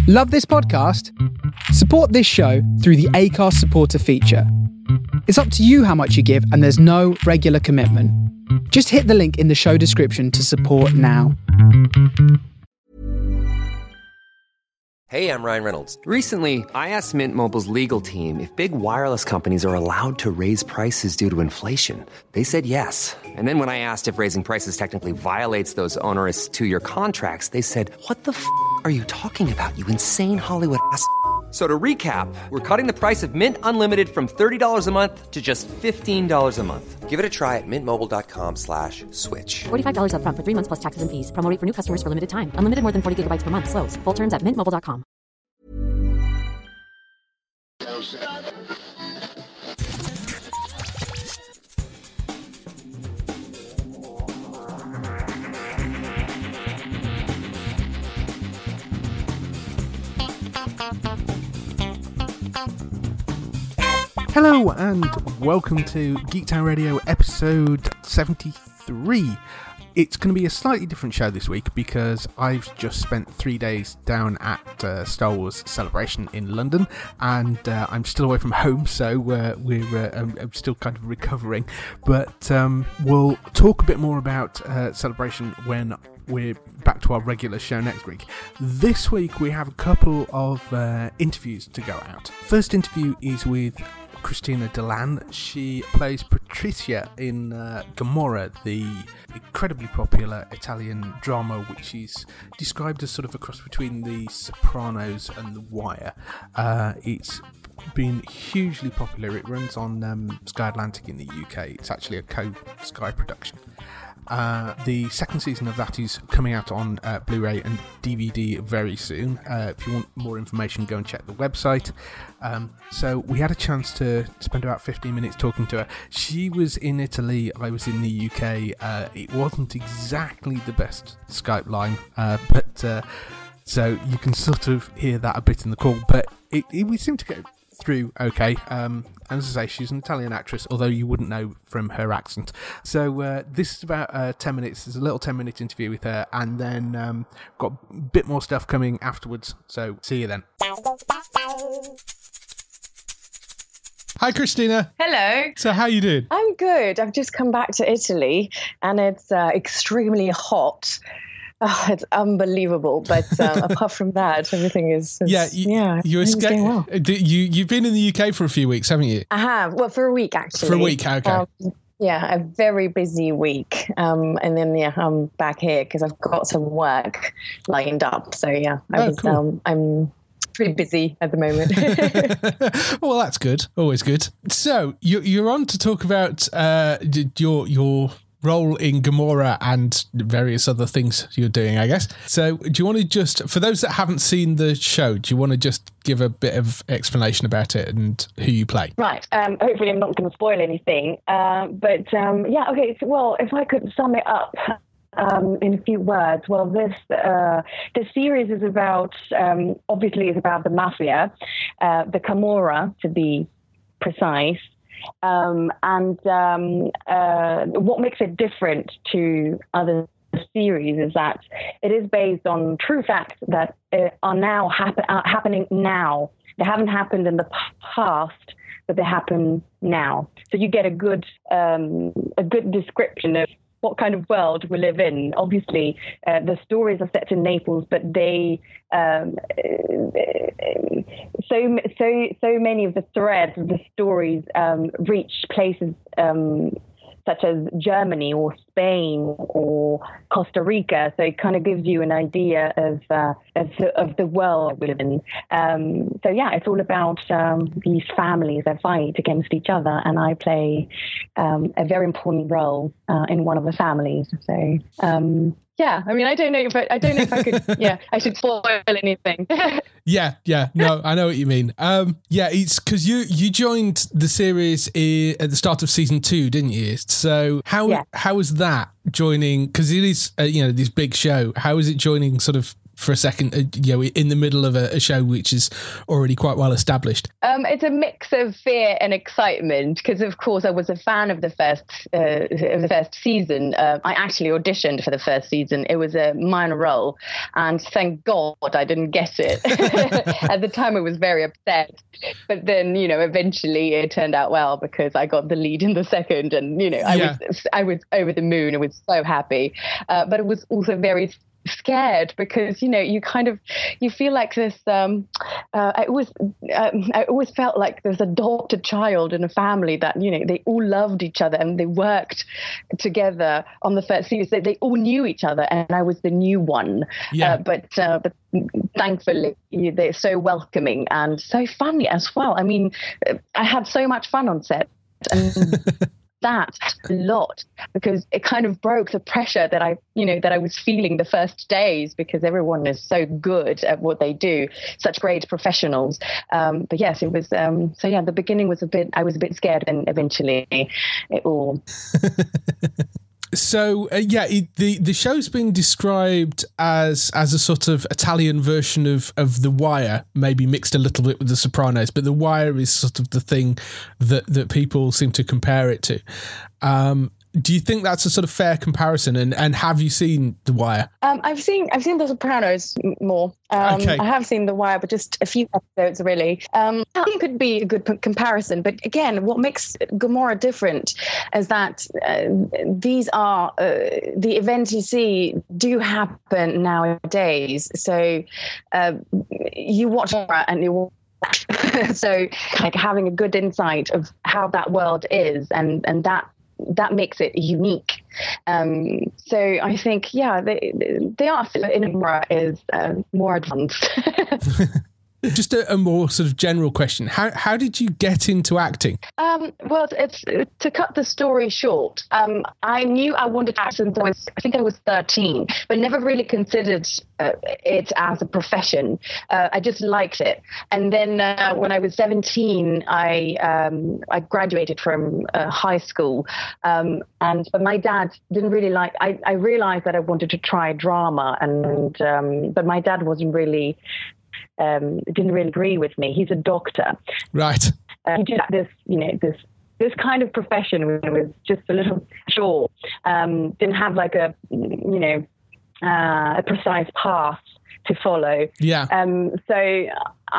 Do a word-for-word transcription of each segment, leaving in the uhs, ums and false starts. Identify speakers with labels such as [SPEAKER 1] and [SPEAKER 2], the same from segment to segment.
[SPEAKER 1] Love this podcast? Support this show through the Acast supporter feature. It's up to you how much you give, and there's no regular commitment. Just hit the link in the show description to support now.
[SPEAKER 2] Hey, I'm Ryan Reynolds. Recently, I asked Mint Mobile's legal team if big wireless companies are allowed to raise prices due to inflation. They said yes. And then when I asked if raising prices technically violates those onerous two-year contracts, they said, what the f*** are you talking about, you insane Hollywood ass f- So to recap, we're cutting the price of Mint Unlimited from thirty dollars a month to just fifteen dollars a month. Give it a try at mintmobile.com slash switch.
[SPEAKER 3] forty-five dollars up front for three months plus taxes and fees. Promo rate for new customers for limited time. Unlimited more than forty gigabytes per month. Slows full terms at mint mobile dot com.
[SPEAKER 4] Hello and welcome to Geektown Radio episode seventy-three. It's going to be a slightly different show this week because I've just spent three days down at uh, Star Wars Celebration in London, and uh, I'm still away from home, so uh, we're uh, I'm, I'm still kind of recovering. But um, we'll talk a bit more about uh, Celebration when we're back to our regular show next week. This week we have a couple of uh, interviews to go out. First interview is with Cristina Delan. She plays Patricia in uh, Gomorrah, the incredibly popular Italian drama, which is described as sort of a cross between The Sopranos and The Wire. Uh, it's been hugely popular. It runs on um, Sky Atlantic in the U K. It's actually a co-Sky production. Uh, the second season of that is coming out on uh, Blu-ray and D V D very soon. Uh, if you want more information, go and check the website. Um, so we had a chance to spend about fifteen minutes talking to her. She was in Italy, I was in the U K. Uh, it wasn't exactly the best Skype line, uh, but uh, so you can sort of hear that a bit in the call, but it, it we seem to get through okay. Um, and as I say, she's an Italian actress, although you wouldn't know from her accent. So uh, this is about uh, ten minutes. There's a little ten minute interview with her, and then um, got a bit more stuff coming afterwards. So see you then. Hi, Cristina.
[SPEAKER 5] Hello.
[SPEAKER 4] So how you doing?
[SPEAKER 5] I'm good. I've just come back to Italy, and it's uh, extremely hot. Oh, it's unbelievable, but um, apart from that, everything is, is
[SPEAKER 4] yeah. You,
[SPEAKER 5] yeah,
[SPEAKER 4] you escaped.
[SPEAKER 5] Well.
[SPEAKER 4] You you've been in the U K for a few weeks, haven't you?
[SPEAKER 5] I have. Well, for a week actually.
[SPEAKER 4] For a week, okay.
[SPEAKER 5] Um, yeah, a very busy week, um, and then yeah, I'm back here because I've got some work lined up. So yeah, I
[SPEAKER 4] oh,
[SPEAKER 5] was.
[SPEAKER 4] Cool.
[SPEAKER 5] Um, I'm pretty busy at the moment.
[SPEAKER 4] Well, that's good. Always good. So you, you're on to talk about uh, your your. role in Gomorrah and various other things you're doing, I guess. So do you want to just, for those that haven't seen the show, do you want to just give a bit of explanation about it and who you play?
[SPEAKER 5] Right. Um, hopefully I'm not going to spoil anything. Uh, but um, yeah, okay. So, well, if I could sum it up um, in a few words, well, this uh, the series is about, um, obviously it's about the mafia, uh, the Camorra to be precise. Um, and um, uh, what makes it different to other series is that it is based on true facts that uh, are now happen- are happening now. They haven't happened in the past, but they happen now. So you get a good um, a good description of what kind of world we live in. Obviously, uh, the stories are set in Naples, but they um, so so so many of the threads of the stories um, reach places um, such as Germany or Spain or Costa Rica. So it kind of gives you an idea of uh, of, the, of the world we live in. Um, so yeah, it's all about um, these families that fight against each other, and I play um, a very important role uh, in one of the families. So. Um, Yeah, I mean, I don't know if I, I don't know if I could. Yeah, I should spoil anything.
[SPEAKER 4] yeah, yeah, no, I know what you mean. Um, yeah, it's because you you joined the series I- at the start of season two, didn't you? So how
[SPEAKER 5] yeah.
[SPEAKER 4] how was that joining? Because it is uh, you know this big show. How is it joining sort of for a second, uh, you know, in the middle of a, a show which is already quite well established?
[SPEAKER 5] Um, it's a mix of fear and excitement because, of course, I was a fan of the first uh, of the first season. Uh, I actually auditioned for the first season. It was a minor role, and thank God I didn't get it. At the time, I was very upset, but then, you know, eventually it turned out well because I got the lead in the second, and you know, I
[SPEAKER 4] Yeah.
[SPEAKER 5] was I was over the moon. I was so happy, uh, but it was also very scared because, you know, you kind of you feel like this um uh, I always um, I always felt like there's adopted child in a family that, you know, they all loved each other and they worked together on the first series. They, they all knew each other, and I was the new one.
[SPEAKER 4] Yeah.
[SPEAKER 5] Uh, but uh, but thankfully they're so welcoming and so funny as well. I mean, I had so much fun on set, and that a lot because it kind of broke the pressure that I, you know, that I was feeling the first days because everyone is so good at what they do, such great professionals. Um, but yes, it was. Um, so yeah, the beginning was a bit. I was a bit scared, and eventually it all.
[SPEAKER 4] So uh, yeah, it, the the show's been described as as a sort of Italian version of of The Wire, maybe mixed a little bit with The Sopranos, but The Wire is sort of the thing that that people seem to compare it to. Um, do you think that's a sort of fair comparison? And and have you seen The Wire?
[SPEAKER 5] Um, I've seen I've seen The Sopranos more. Um,
[SPEAKER 4] Okay.
[SPEAKER 5] I have seen The Wire, but just a few episodes really. Um, I think it could be a good p- comparison. But again, what makes Gomorrah different is that uh, these are uh, the events you see do happen nowadays. So uh, you watch Gomorrah and you. So like having a good insight of how that world is, and and that. that makes it unique. Um, so I think, yeah, they, they are, Edinburgh is uh, more advanced.
[SPEAKER 4] Just a, a more sort of general question. How how did you get into acting?
[SPEAKER 5] Um, well, it's to cut the story short. Um, I knew I wanted to act since I was, I think I was thirteen, but never really considered uh, it as a profession. Uh, I just liked it. And then uh, when I was seventeen, I um, I graduated from uh, high school, um, and but my dad didn't really like. I, I realized that I wanted to try drama, and um, but my dad wasn't really. Um, didn't really agree with me. He's a doctor.
[SPEAKER 4] Right.
[SPEAKER 5] Uh, he did this, you know, this this kind of profession was just a little sure. Um, didn't have like a, you know, uh, a precise path to follow.
[SPEAKER 4] Yeah.
[SPEAKER 5] Um. So I,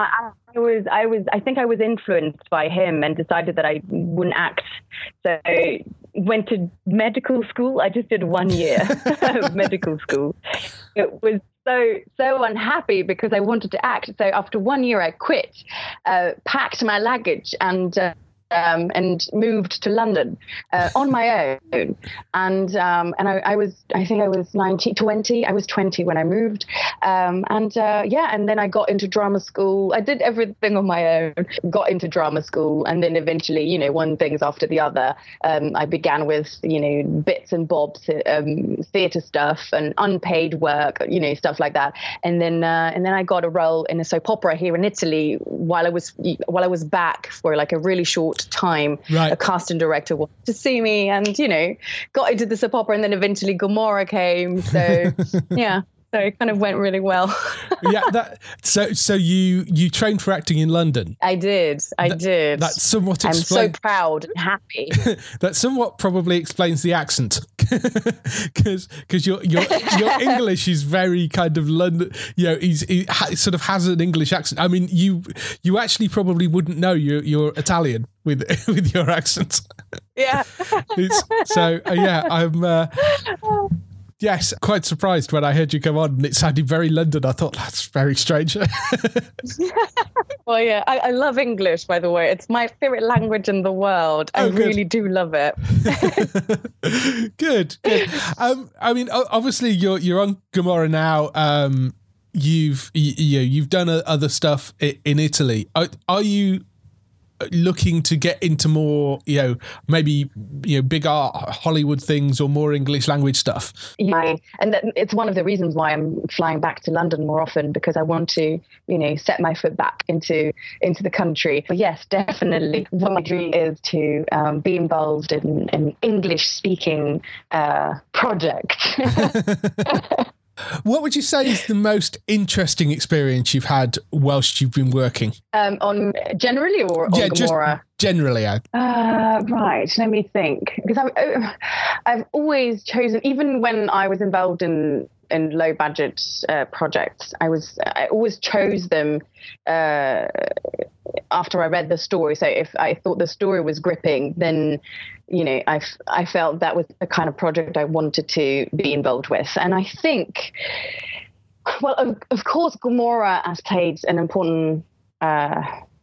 [SPEAKER 5] I was, I was, I think I was influenced by him and decided that I wouldn't act. So I went to medical school. I just did one year of medical school. It was. So, so unhappy because I wanted to act. So after one year, I quit, uh, packed my luggage and uh, um, and moved to London uh, on my own. And um, and I, I was, I think I was nineteen, twenty. I was twenty when I moved. Um, and uh, yeah, and then I got into drama school. I did everything on my own, got into drama school. And then eventually, you know, one thing's after the other. Um, I began with, you know, bits and bobs, um, theatre stuff and unpaid work, you know, stuff like that. And then uh, and then I got a role in a soap opera here in Italy while I was while I was back for like a really short time.
[SPEAKER 4] Right.
[SPEAKER 5] A casting director wanted to see me, and you know, got into the soap opera, and then eventually Gomorrah came. So yeah, so it kind of went really well.
[SPEAKER 4] Yeah. That. So so you you trained for acting in London.
[SPEAKER 5] I did. I
[SPEAKER 4] That-
[SPEAKER 5] did.
[SPEAKER 4] That's somewhat
[SPEAKER 5] I'm so
[SPEAKER 4] explain-
[SPEAKER 5] proud and happy.
[SPEAKER 4] that somewhat probably explains the accent, because because your your your English is very kind of London. You know, he's he ha- sort of has an English accent. I mean, you you actually probably wouldn't know you're you're Italian with with your accent.
[SPEAKER 5] Yeah.
[SPEAKER 4] It's, so uh, yeah, I'm. Uh, Yes, quite surprised when I heard you come on and it sounded very London. I thought that's very strange.
[SPEAKER 5] Well, yeah, I, I love English, by the way. It's my favorite language in the world. I
[SPEAKER 4] Oh, good.
[SPEAKER 5] really do love it.
[SPEAKER 4] Good, good. Um, I mean, o- obviously you're you're on Gomorrah now. Um, you've you, you know, you've done uh, other stuff i- in Italy. Are, are you looking to get into more, you know, maybe you know, bigger Hollywood things or more English language stuff?
[SPEAKER 5] Yeah, and that, it's one of the reasons why I'm flying back to London more often, because I want to, you know, set my foot back into into the country. But yes, definitely, what my dream is to um, be involved in an English-speaking uh, project.
[SPEAKER 4] What would you say is the most interesting experience you've had whilst you've been working?
[SPEAKER 5] Um, on generally or on
[SPEAKER 4] yeah,
[SPEAKER 5] Gomorrah?
[SPEAKER 4] Just generally. I...
[SPEAKER 5] Uh, right, let me think. Because I've, I've always chosen, even when I was involved in in low budget uh, projects, I was I always chose them uh, after I read the story. So if I thought the story was gripping, then you know I I felt that was the kind of project I wanted to be involved with. And I think, well, of, of course, Gomorrah has played an important uh,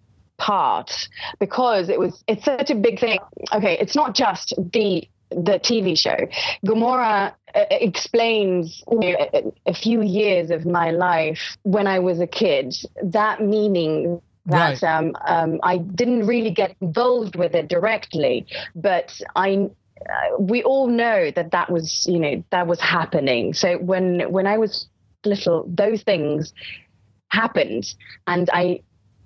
[SPEAKER 5] part because it was it's such a big thing. Okay, it's not just the the T V show. Gomorrah uh, explains you know, a, a few years of my life when I was a kid. That meaning that right. um, um, I didn't really get involved with it directly, but I. Uh, we all know that that was, you know, that was happening. So when when I was little, those things happened, and I.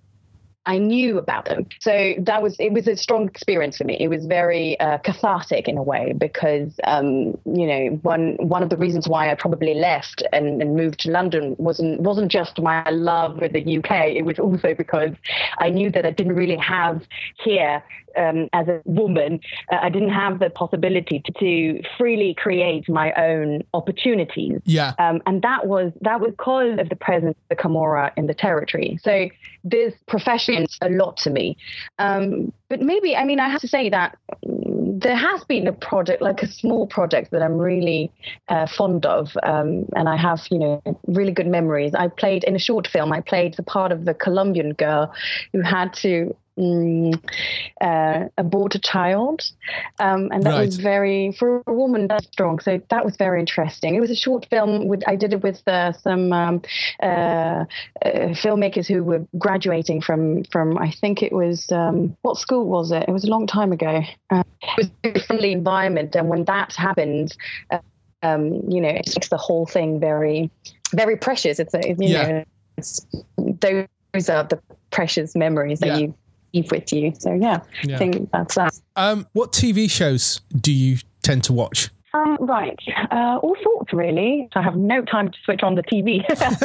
[SPEAKER 5] I knew about them. So that was, it was a strong experience for me. It was very uh, cathartic in a way because, um, you know, one one of the reasons why I probably left and, and moved to London wasn't wasn't just my love for the U K. It was also because I knew that I didn't really have here um, as a woman, uh, I didn't have the possibility to, to freely create my own opportunities.
[SPEAKER 4] Yeah.
[SPEAKER 5] Um, and that was, that was because of the presence of the Camorra in the territory. So this profession means a lot to me. Um, but maybe, I mean, I have to say that there has been a project, like a small project that I'm really uh, fond of. Um, and I have, you know, really good memories. I played in a short film, I played the part of the Colombian girl who had to Mm, uh, abort a child, um, and that right. was very, for a woman, that's strong. So that was very interesting. It was a short film. With I did it with uh, some um, uh, uh, filmmakers who were graduating from from I think it was um, what school was it? It was a long time ago. Uh, it was a very friendly environment, and when that happened, uh, um, you know, it makes the whole thing very, very precious. It's a, you yeah. know, it's, those are the precious memories that yeah. you. with you. So yeah, yeah, I think that's that.
[SPEAKER 4] Um, what T V shows do you tend to watch?
[SPEAKER 5] Um, right, uh, all sorts really. So I have no time to switch on the T V.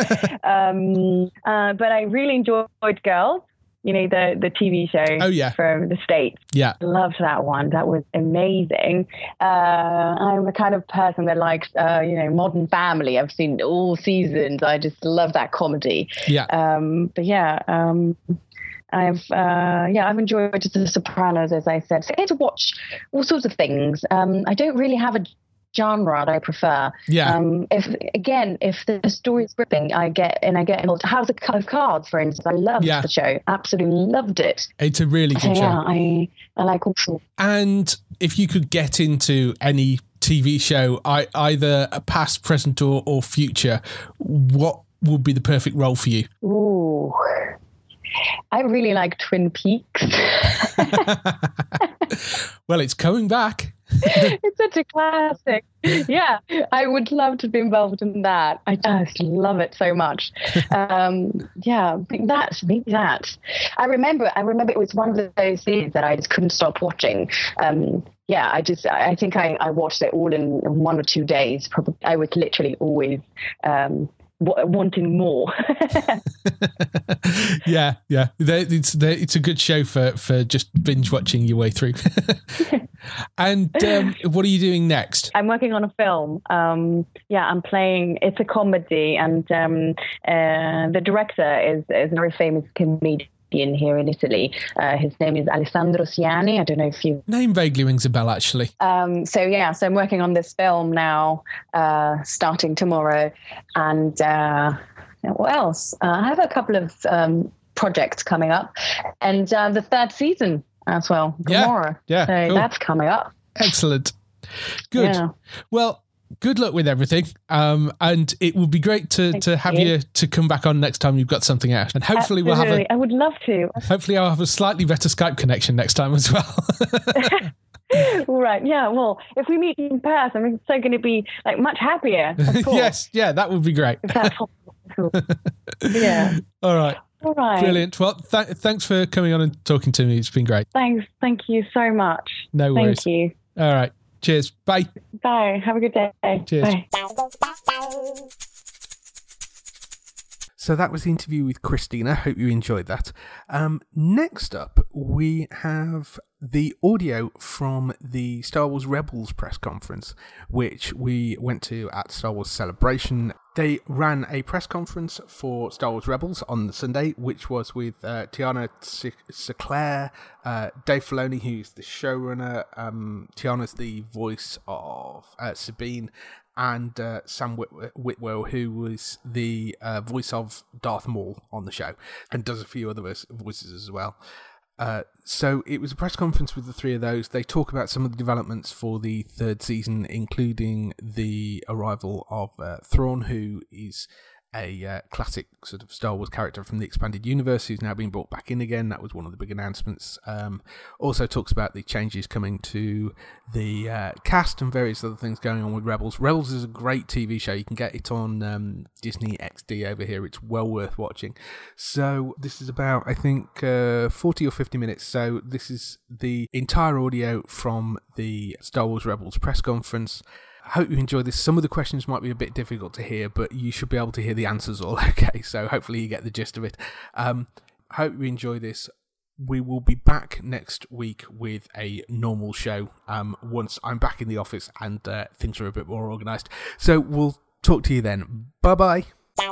[SPEAKER 5] um, uh, but I really enjoyed Girls, you know, the, the T V show
[SPEAKER 4] oh, yeah.
[SPEAKER 5] from the States.
[SPEAKER 4] Yeah.
[SPEAKER 5] I loved that one. That was amazing. Uh, I'm the kind of person that likes, uh, you know, Modern Family. I've seen all seasons. I just love that comedy.
[SPEAKER 4] Yeah.
[SPEAKER 5] Um, but yeah, um, I've uh, yeah, I've enjoyed The Sopranos, as I said. So I get to watch all sorts of things. Um, I don't really have a genre that I prefer.
[SPEAKER 4] Yeah.
[SPEAKER 5] Um, if again, if the story is gripping, I get and I get involved. House of Cards, for instance, I loved yeah. the show. Absolutely loved it.
[SPEAKER 4] It's a really good
[SPEAKER 5] so,
[SPEAKER 4] show.
[SPEAKER 5] Yeah, I I like all sorts.
[SPEAKER 4] And if you could get into any T V show, I, either a past, present, or, or future, what would be the perfect role for you?
[SPEAKER 5] Ooh. I really like Twin Peaks.
[SPEAKER 4] Well, it's coming back.
[SPEAKER 5] It's such a classic. Yeah, I would love to be involved in that. I just love it so much. Um, yeah, that, maybe that. I remember, I remember it was one of those series that I just couldn't stop watching. Um, yeah, I just, I think I, I watched it all in one or two days. Probably, I was literally always um, wanting more.
[SPEAKER 4] yeah, yeah. It's it's a good show for, for just binge watching your way through. And um, what are you doing next?
[SPEAKER 5] I'm working on a film. Um, yeah, I'm playing. It's a comedy, and um, uh, the director is, is a very famous comedian here in Italy. Uh, his name is Alessandro Siani. I don't know if you...
[SPEAKER 4] Name vaguely rings a bell, actually.
[SPEAKER 5] Um, so, yeah, so I'm working on this film now, uh, starting tomorrow. And uh, what else? Uh, I have a couple of um, projects coming up. And uh, the third season as well, Gomorrah.
[SPEAKER 4] Yeah, yeah,
[SPEAKER 5] so
[SPEAKER 4] cool.
[SPEAKER 5] That's coming up.
[SPEAKER 4] Excellent. Good.
[SPEAKER 5] Yeah.
[SPEAKER 4] Well, good luck with everything. Um, and it would be great to, to have you. you to come back on next time you've got something out. And hopefully
[SPEAKER 5] Absolutely.
[SPEAKER 4] we'll have a...
[SPEAKER 5] I would love to.
[SPEAKER 4] Hopefully I'll have a slightly better Skype connection next time as well.
[SPEAKER 5] All right. Yeah. Well, if we meet in person, I'm so going to be like much happier. Of course.
[SPEAKER 4] Yes. Yeah, that would be great.
[SPEAKER 5] If that's possible. Yeah.
[SPEAKER 4] All right.
[SPEAKER 5] All right.
[SPEAKER 4] Brilliant. Well, th- thanks for coming on and talking to me. It's been great.
[SPEAKER 5] Thanks. Thank you so much.
[SPEAKER 4] No worries.
[SPEAKER 5] Thank you.
[SPEAKER 4] All right. Cheers. Bye.
[SPEAKER 5] Bye. Have a good day.
[SPEAKER 4] Cheers.
[SPEAKER 5] Bye.
[SPEAKER 4] So that was the interview with Christina. Hope you enjoyed that. Um, next up, we have the audio from the Star Wars Rebels press conference, which we went to at Star Wars Celebration. They ran a press conference for Star Wars Rebels on the Sunday, which was with uh, Tiana Seclair, uh, Dave Filoni, who's the showrunner. Um, Tiana's the voice of uh, Sabine, and uh, Sam Whit- Whitwell, who was the uh, voice of Darth Maul on the show, and does a few other voices as well. Uh, so it was a press conference with the three of those. They talk about some of the developments for the third season, including the arrival of uh, Thrawn, who is a uh, classic sort of Star Wars character from the expanded universe who's now been brought back in again. That was one of the big announcements. Um, also talks about the changes coming to the uh, cast and various other things going on with Rebels. Rebels is a great T V show. You can get it on um, Disney X D over here. It's well worth watching. So this is about, I think, uh, forty or fifty minutes. So this is the entire audio from the Star Wars Rebels press conference. I hope you enjoy this. Some of the questions might be a bit difficult to hear, but you should be able to hear the answers all okay. So hopefully you get the gist of it. Um, hope you enjoy this. We will be back next week with a normal show um, once I'm back in the office and uh, things are a bit more organised. So we'll talk to you then. Bye-bye.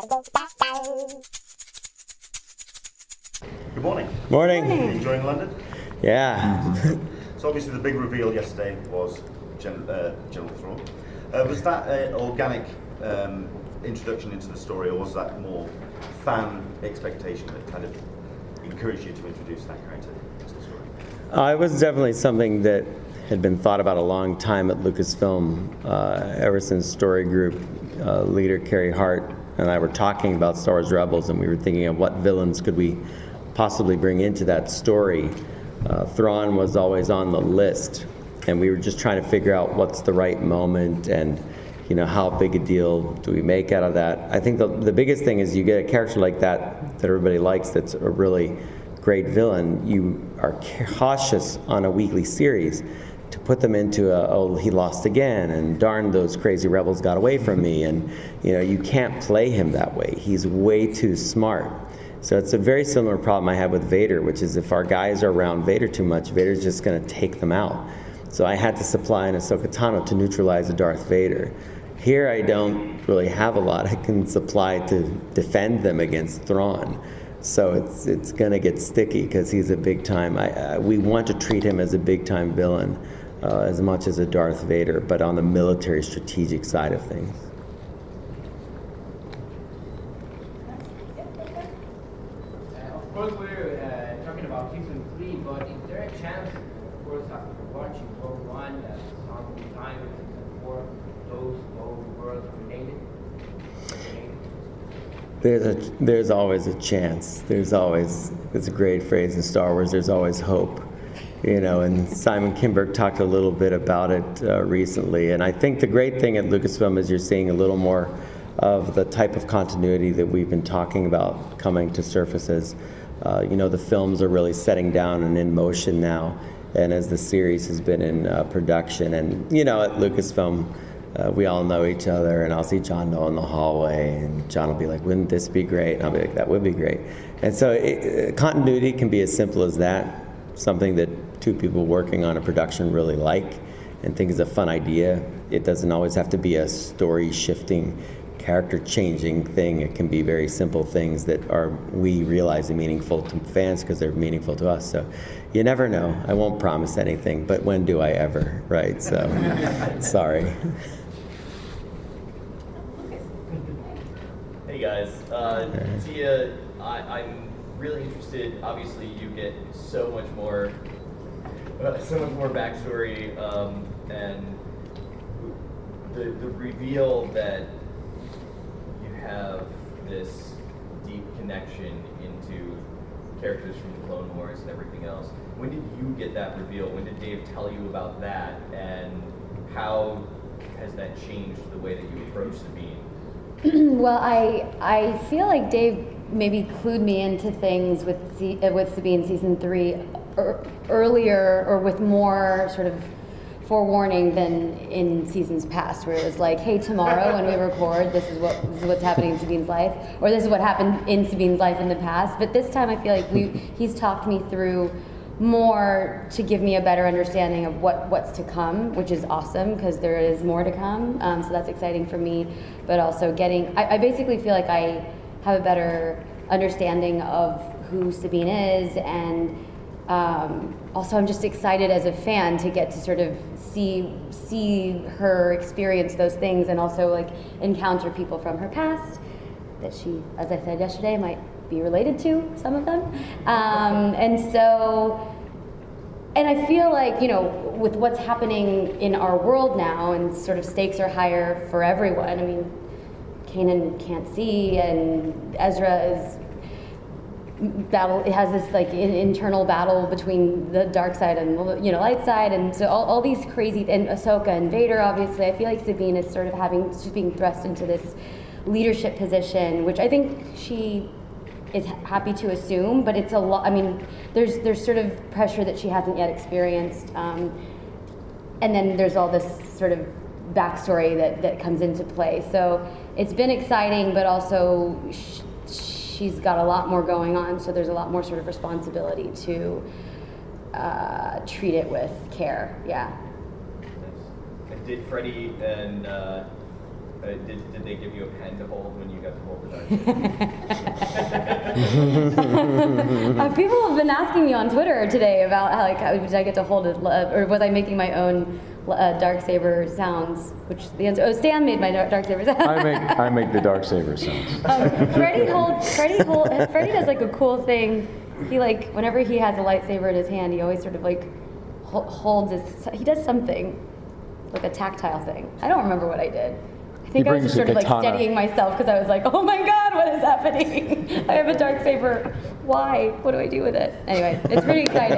[SPEAKER 6] Good morning.
[SPEAKER 7] Morning.
[SPEAKER 6] Are you enjoying London?
[SPEAKER 7] Yeah.
[SPEAKER 6] So obviously the big reveal yesterday was Gen- uh, General Thrawn. Uh, was that an organic um, introduction into the story, or was that more fan expectation that kind of encouraged you to introduce that character into the story?
[SPEAKER 7] Uh, it was definitely something that had been thought about a long time at Lucasfilm, uh, ever since Story Group uh, leader Carrie Hart and I were talking about Star Wars Rebels, and we were thinking of what villains could we possibly bring into that story. Uh, Thrawn was always on the list, and we were just trying to figure out what's the right moment and, you know, how big a deal do we make out of that. I think the, the biggest thing is you get a character like that that everybody likes, that's a really great villain. You are cautious on a weekly series to put them into a, oh, he lost again, and darn, those crazy rebels got away from me. And, you know, you can't play him that way. He's way too smart. So it's a very similar problem I have with Vader, which is if our guys are around Vader too much, Vader's just going to take them out. So I had to supply an Ahsoka Tano to neutralize a Darth Vader. Here I don't really have a lot I can supply to defend them against Thrawn. So it's it's going to get sticky because he's a big time. I, uh, we want to treat him as a big time villain uh, as much as a Darth Vader, but on the military strategic side of things.
[SPEAKER 8] Of course, we're uh, talking about season three, but is there a chance, of course, after watching Rogue One, that some time in season four, those old worlds related?
[SPEAKER 7] There's a there's always a chance. There's always, it's a great phrase in Star Wars, there's always hope. You know, and Simon Kinberg talked a little bit about it uh, recently. And I think the great thing at Lucasfilm is you're seeing a little more of the type of continuity that we've been talking about coming to surfaces. Uh, you know, the films are really setting down and in motion now, and as the series has been in uh, production. And, you know, at Lucasfilm, uh, we all know each other, and I'll see John Doe in the hallway, and John will be like, wouldn't this be great? And I'll be like, that would be great. And so it, continuity can be as simple as that, something that two people working on a production really like and think is a fun idea. It doesn't always have to be a story-shifting, character-changing thing. It can be very simple things that are, we realize, are meaningful to fans because they're meaningful to us. So you never know. I won't promise anything, but when do I ever, right? So, sorry.
[SPEAKER 9] Hey guys, uh, Tia, I, I'm really interested. Obviously, you get so much more, uh, so much more backstory, um, and the the reveal that you have this deep connection into characters from the Clone Wars and everything else. When did you get that reveal? When did Dave tell you about that? And how has that changed the way that you approach Sabine?
[SPEAKER 10] Well, I I feel like Dave maybe clued me into things with C, uh, with Sabine season three er, earlier, or with more sort of forewarning than in seasons past, where it was like, hey, tomorrow when we record, this is what this is what's happening in Sabine's life, or this is what happened in Sabine's life in the past. But this time, I feel like we he's talked me through more to give me a better understanding of what what's to come, which is awesome because there is more to come. Um, so that's exciting for me. But also getting, I, I basically feel like I have a better understanding of who Sabine is, and um, also I'm just excited as a fan to get to sort of see see her experience those things, and also like encounter people from her past that she, as I said yesterday, might be related to, some of them. Um, and so, and I feel like, you know, with what's happening in our world now, and sort of stakes are higher for everyone. I mean, Kanan can't see, and Ezra is battle, it has this like in, internal battle between the dark side and, you know, light side, and so all, all these crazy, and Ahsoka and Vader, obviously. I feel like Sabine is sort of having, she's being thrust into this leadership position, which I think she is happy to assume, but it's a lot, I mean, there's there's sort of pressure that she hasn't yet experienced, um, and then there's all this sort of backstory that, that comes into play. So it's been exciting, but also sh- she's got a lot more going on, so there's a lot more sort of responsibility to uh, treat it with care, yeah.
[SPEAKER 9] And did Freddie and, uh, uh, did, did they give you a pen to hold when you got to hold the dark?
[SPEAKER 10] uh, people have been asking me on Twitter today about how, like, how, did I get to hold it, or was I making my own uh, Darksaber sounds, which the answer, oh, Stan made my Darksaber sounds.
[SPEAKER 11] I make I make the Darksaber sounds.
[SPEAKER 10] Um, Freddie holds, Freddie hold, Freddie does like a cool thing. He like, whenever he has a lightsaber in his hand, he always sort of like ho- holds his, he does something, like a tactile thing. I don't remember what I did. I think I was just sort of like steadying myself because I was like, oh my God, what is happening? I have a Darksaber. Why? What do I do with it? Anyway, it's pretty exciting.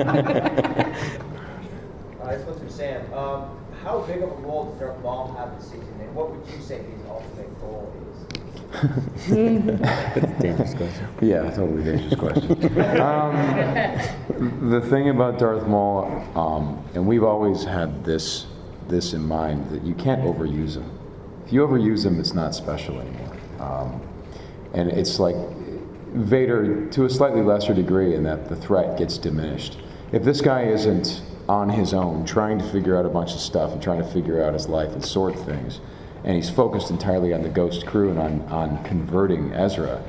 [SPEAKER 12] Uh, this one's for Sam. Um, how big of a role does Darth Maul have this season, and what would you say his ultimate goal is?
[SPEAKER 7] That's a dangerous question.
[SPEAKER 11] Yeah, totally dangerous question. um, the thing about Darth Maul, um, and we've always had this this in mind, that you can't overuse him. If you overuse him, it's not special anymore. Um, and it's like Vader, to a slightly lesser degree, in that the threat gets diminished. If this guy isn't on his own, trying to figure out a bunch of stuff and trying to figure out his life and sort things, and he's focused entirely on the Ghost crew and on, on converting Ezra,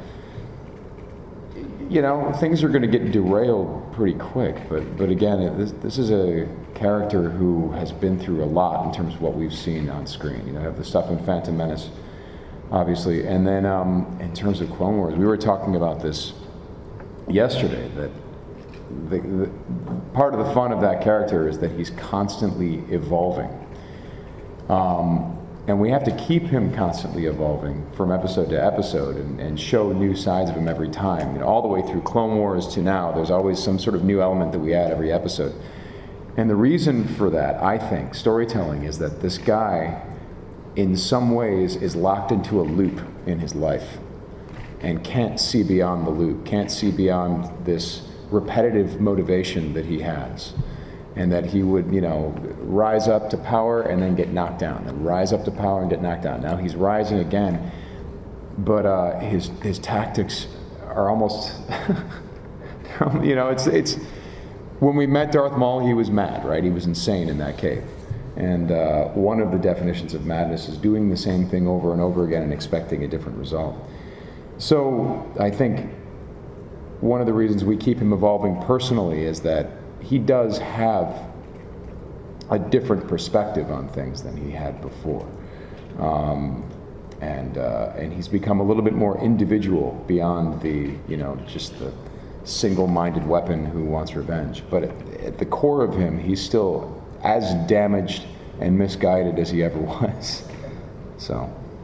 [SPEAKER 11] you know, things are going to get derailed pretty quick. But but again, it, this, this is a character who has been through a lot in terms of what we've seen on screen. You know, have the stuff in Phantom Menace, obviously, and then um, in terms of Clone Wars, we were talking about this yesterday, that The, the, part of the fun of that character is that he's constantly evolving. Um, and we have to keep him constantly evolving from episode to episode, and, and show new sides of him every time. You know, all the way through Clone Wars to now, there's always some sort of new element that we add every episode. And the reason for that, I think, storytelling, is that this guy, in some ways, is locked into a loop in his life and can't see beyond the loop, can't see beyond this repetitive motivation that he has, and that he would, you know, rise up to power and then get knocked down, and rise up to power and get knocked down. Now he's rising again, but uh, his his tactics are almost, you know, it's it's. When we met Darth Maul, he was mad, right? He was insane in that cave, and uh, one of the definitions of madness is doing the same thing over and over again and expecting a different result. So I think one of the reasons we keep him evolving personally is that he does have a different perspective on things than he had before. Um, and uh, and he's become a little bit more individual beyond the, you know, just the single-minded weapon who wants revenge. But at, at the core of him, he's still as damaged and misguided as he ever was. So.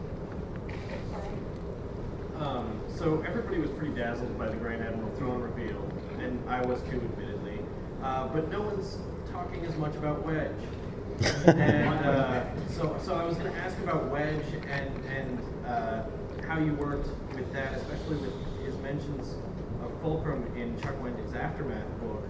[SPEAKER 13] So everybody was pretty dazzled by the Grand Admiral throne reveal, and I was too, admittedly. Uh, but no one's talking as much about Wedge. and uh, so, so I was going to ask about Wedge and and uh, how you worked with that, especially with his mentions of Fulcrum in Chuck Wendig's Aftermath book.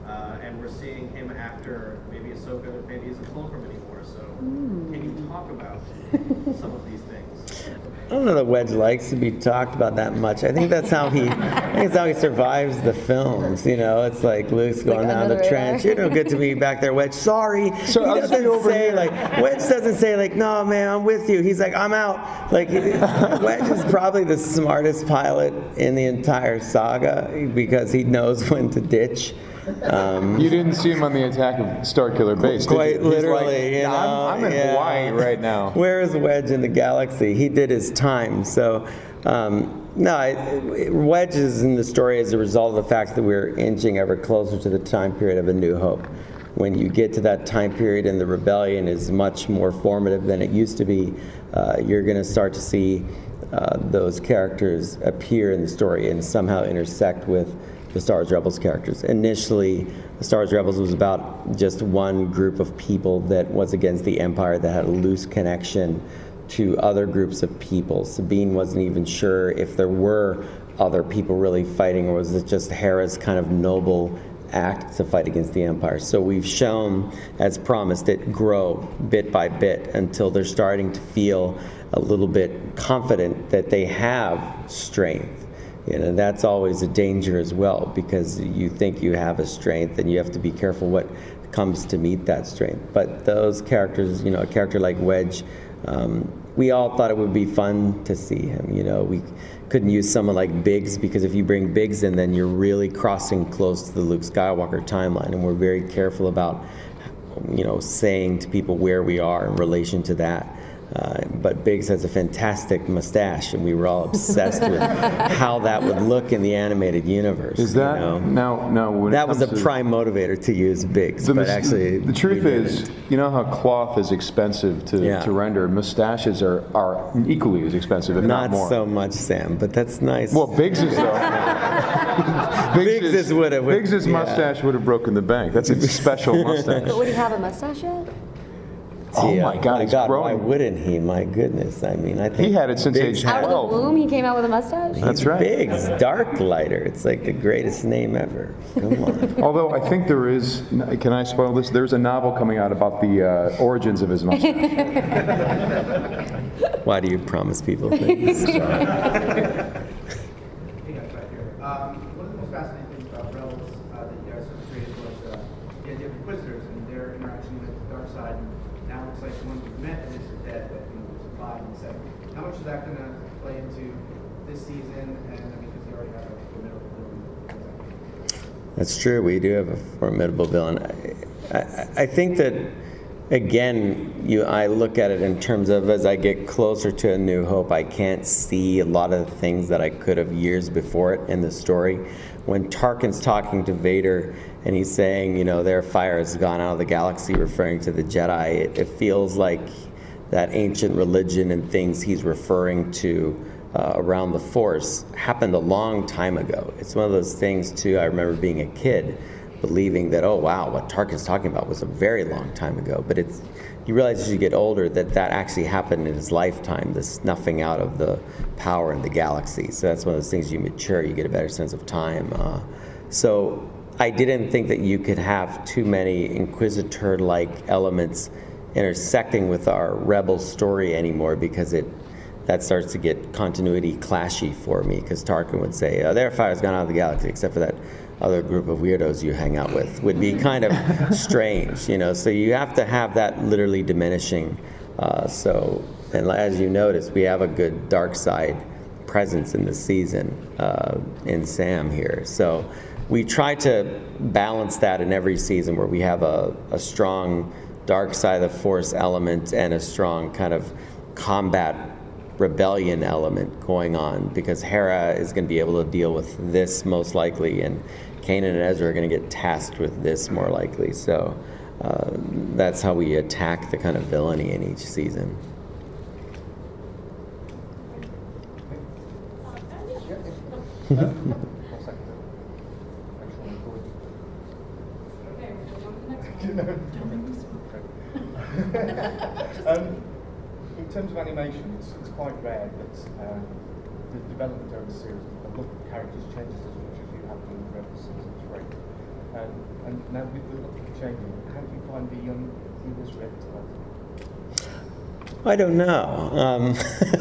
[SPEAKER 13] Uh, and we're seeing him after maybe Ahsoka, maybe isn't Fulcrum anymore. So,
[SPEAKER 10] Mm.
[SPEAKER 13] can you talk about some of these things?
[SPEAKER 7] I don't know that Wedge likes to be talked about that much. I think that's how he, I think it's how he survives the films. You know, it's like Luke's going
[SPEAKER 10] Like
[SPEAKER 7] down the
[SPEAKER 10] under the
[SPEAKER 7] trench.
[SPEAKER 10] radar.
[SPEAKER 7] You know, good to be back there, Wedge. Sorry.
[SPEAKER 11] So
[SPEAKER 7] he
[SPEAKER 11] I'll just be
[SPEAKER 7] doesn't
[SPEAKER 11] over
[SPEAKER 7] say
[SPEAKER 11] here.
[SPEAKER 7] like Wedge doesn't say like, no man, I'm with you. He's like, I'm out. Like Wedge is probably the smartest pilot in the entire saga because he knows when to ditch. Um,
[SPEAKER 11] You didn't see him on the Attack of Starkiller Base, did
[SPEAKER 7] Quite
[SPEAKER 11] you? He's
[SPEAKER 7] literally,
[SPEAKER 11] like,
[SPEAKER 7] you know.
[SPEAKER 11] I'm, I'm in
[SPEAKER 7] yeah.
[SPEAKER 11] Hawaii right now.
[SPEAKER 7] Where is Wedge in the galaxy? He did his time. So, um, no, I, Wedge is in the story as a result of the fact that we're inching ever closer to the time period of A New Hope. When you get to that time period and the rebellion is much more formative than it used to be, uh, you're going to start to see uh, those characters appear in the story and somehow intersect with the Star Wars Rebels characters. Initially, the Star Wars Rebels was about just one group of people that was against the Empire that had a loose connection to other groups of people. Sabine wasn't even sure if there were other people really fighting, or was it just Hera's kind of noble act to fight against the Empire. So we've shown, as promised, it grow bit by bit until they're starting to feel a little bit confident that they have strength. You know, that's always a danger as well, because you think you have a strength and you have to be careful what comes to meet that strength. But those characters, you know, a character like Wedge, um, we all thought it would be fun to see him. You know, we couldn't use someone like Biggs, because if you bring Biggs in, then you're really crossing close to the Luke Skywalker timeline, and we're very careful about, you know, saying to people where we are in relation to that. Uh, but Biggs has a fantastic mustache, and we were all obsessed with how that would look in the animated universe.
[SPEAKER 11] Is that
[SPEAKER 7] you know?
[SPEAKER 11] now? Now when
[SPEAKER 7] that
[SPEAKER 11] it
[SPEAKER 7] was a
[SPEAKER 11] comes to-
[SPEAKER 7] prime motivator to use Biggs,
[SPEAKER 11] The
[SPEAKER 7] but
[SPEAKER 11] mus-
[SPEAKER 7] actually,
[SPEAKER 11] the truth
[SPEAKER 7] we
[SPEAKER 11] is,
[SPEAKER 7] didn't.
[SPEAKER 11] you know how cloth is expensive to,
[SPEAKER 7] Yeah.
[SPEAKER 11] to render. Mustaches are, are equally as expensive, if not,
[SPEAKER 7] Not
[SPEAKER 11] more.
[SPEAKER 7] so much, Sam, but that's nice.
[SPEAKER 11] Well, Biggs is though.
[SPEAKER 7] Biggs is would have.
[SPEAKER 11] Biggs's
[SPEAKER 7] yeah.
[SPEAKER 11] mustache would have broken the bank. That's a special mustache.
[SPEAKER 10] But would he have a mustache yet?
[SPEAKER 11] Oh
[SPEAKER 7] Yeah,
[SPEAKER 11] my God, he's
[SPEAKER 7] God,
[SPEAKER 11] growing.
[SPEAKER 7] Why wouldn't he? My goodness, I mean, I think
[SPEAKER 11] He had it since
[SPEAKER 7] Biggs
[SPEAKER 11] age
[SPEAKER 10] Out of
[SPEAKER 11] twelve.
[SPEAKER 10] the womb, he came out with a mustache?
[SPEAKER 7] He's
[SPEAKER 11] That's right.
[SPEAKER 7] Biggs, Darklighter. It's like the greatest name ever. Come on.
[SPEAKER 11] Although I think there is, can I spoil this? There's a novel coming out about the uh, origins of his mustache.
[SPEAKER 7] Why do you promise people things?
[SPEAKER 14] Hey guys, right here. Um, one of the most fascinating things about Rebels uh, that you guys have created was uh, the idea of Inquisitors and their interaction with the dark side. And now it looks like the ones we've met at least are dead, but you know, there's five and seven. How much is that going to play into this season? And I mean, because you already have a formidable villain.
[SPEAKER 7] That's true. We do have a formidable villain. I, I, I think that, again, you, I look at it in terms of as I get closer to A New Hope, I can't see a lot of the things that I could have years before it in the story. When Tarkin's talking to Vader and he's saying, you know, their fire has gone out of the galaxy, referring to the Jedi, it, it feels like that ancient religion and things he's referring to uh, around the Force happened a long time ago. It's one of those things, too, I remember being a kid, believing that, oh, wow, what Tarkin's talking about was a very long time ago. But it's you realize as you get older that that actually happened in his lifetime, the snuffing out of the power in the galaxy. So that's one of those things, you mature, you get a better sense of time. Uh, so I didn't think that you could have too many Inquisitor-like elements intersecting with our Rebel story anymore, because it that starts to get continuity clashy for me, because Tarkin would say, oh, their fire's gone out of the galaxy, except for that other group of weirdos you hang out with, would be kind of strange, you know. So you have to have that literally diminishing. Uh, so, and as you notice, we have a good dark side presence in this season uh, in Sam here. So we try to balance that in every season, where we have a, a strong dark side of the Force element and a strong kind of combat rebellion element going on, because Hera is going to be able to deal with this most likely, and Kanan and Ezra are going to get tasked with this more likely. So uh, that's how we attack the kind of villainy in each season.
[SPEAKER 15] um, in terms of animation, it's, it's quite rare that um, the development over the series, the look of characters changes as much as you have done in Rebels season three. And, and now with the look changing, how do you find the young viewers react to that?
[SPEAKER 7] I don't know. Um,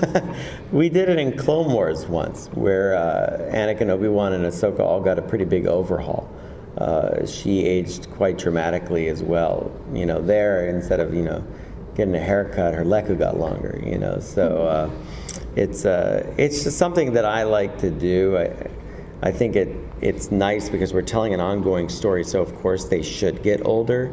[SPEAKER 7] we did it in Clone Wars once, where uh, Anakin, Obi-Wan, and Ahsoka all got a pretty big overhaul. Uh, she aged quite dramatically as well. You know, there, instead of, you know, getting a haircut, her Leku got longer, you know. So uh, it's uh, it's just something that I like to do. I, I think it it's nice because we're telling an ongoing story, so of course they should get older.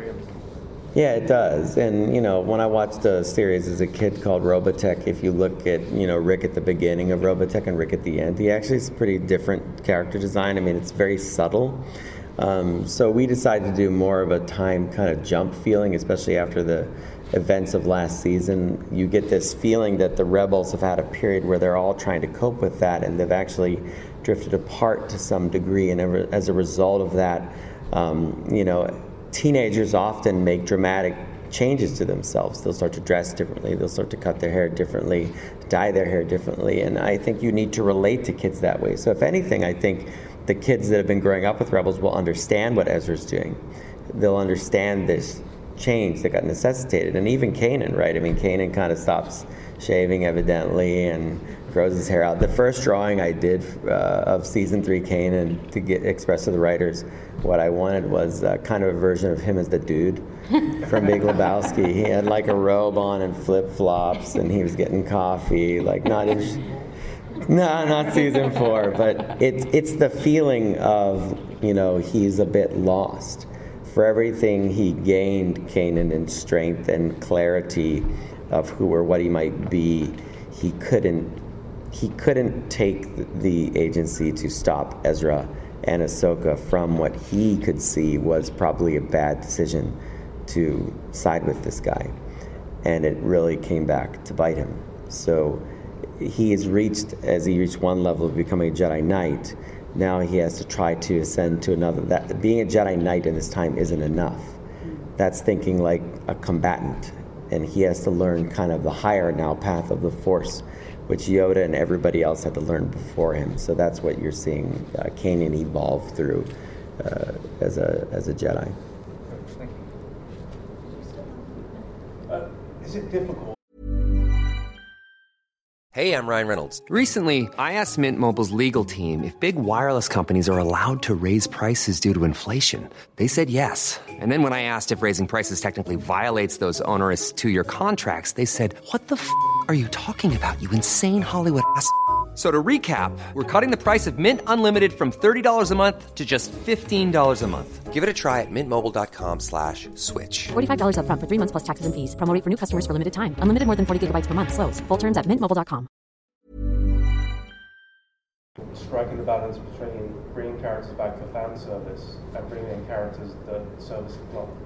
[SPEAKER 7] Yeah, it does. And, you know, when I watched a series as a kid called Robotech, if you look at, you know, Rick at the beginning of Robotech and Rick at the end, he actually is pretty different character design. I mean, it's very subtle. Um, so we decided to do more of a time kind of jump feeling, especially after the events of last season. You get this feeling that the Rebels have had a period where they're all trying to cope with that, and they've actually drifted apart to some degree. And as a result of that, um, you know, teenagers often make dramatic changes to themselves. They'll start to dress differently, they'll start to cut their hair differently, dye their hair differently, and I think you need to relate to kids that way. So if anything, I think the kids that have been growing up with Rebels will understand what Ezra's doing. They'll understand this change that got necessitated. And even Kanan, right? I mean, Kanan kind of stops shaving evidently and grows his hair out. The first drawing I did uh, of season three Kanan to get express to the writers what I wanted was uh, kind of a version of him as the dude from Big Lebowski. He had like a robe on and flip-flops, and he was getting coffee, like not in, no, not season four, but it's it's the feeling of, you know, he's a bit lost. For everything he gained, Kanan, in strength and clarity of who or what he might be, he couldn't he couldn't take the agency to stop Ezra and Ahsoka from what he could see was probably a bad decision to side with this guy. And it really came back to bite him. So he has reached, as he reached one level of becoming a Jedi Knight, now he has to try to ascend to another. That being a Jedi Knight in this time isn't enough. That's thinking like a combatant. And he has to learn kind of the higher now path of the Force, which Yoda and everybody else had to learn before him. So that's what you're seeing uh, Kanan evolve through uh, as a as a Jedi.
[SPEAKER 15] Thank you. Uh, is it difficult?
[SPEAKER 2] Hey, I'm Ryan Reynolds. Recently, I asked Mint Mobile's legal team if big wireless companies are allowed to raise prices due to inflation. They said yes. And then when I asked if raising prices technically violates those onerous two-year contracts, they said, "What the f*** are you talking about, you insane Hollywood ass f- So to recap, we're cutting the price of Mint Unlimited from thirty dollars a month to just fifteen dollars a month. Give it a try at mintmobile.com slash switch.
[SPEAKER 3] forty-five dollars up front for three months plus taxes and fees. Promo rate for new customers for limited time. Unlimited more than forty gigabytes per month. Slows full terms at mint mobile dot com.
[SPEAKER 15] Striking the balance between bringing characters back for fan service and bringing in characters that service the plot.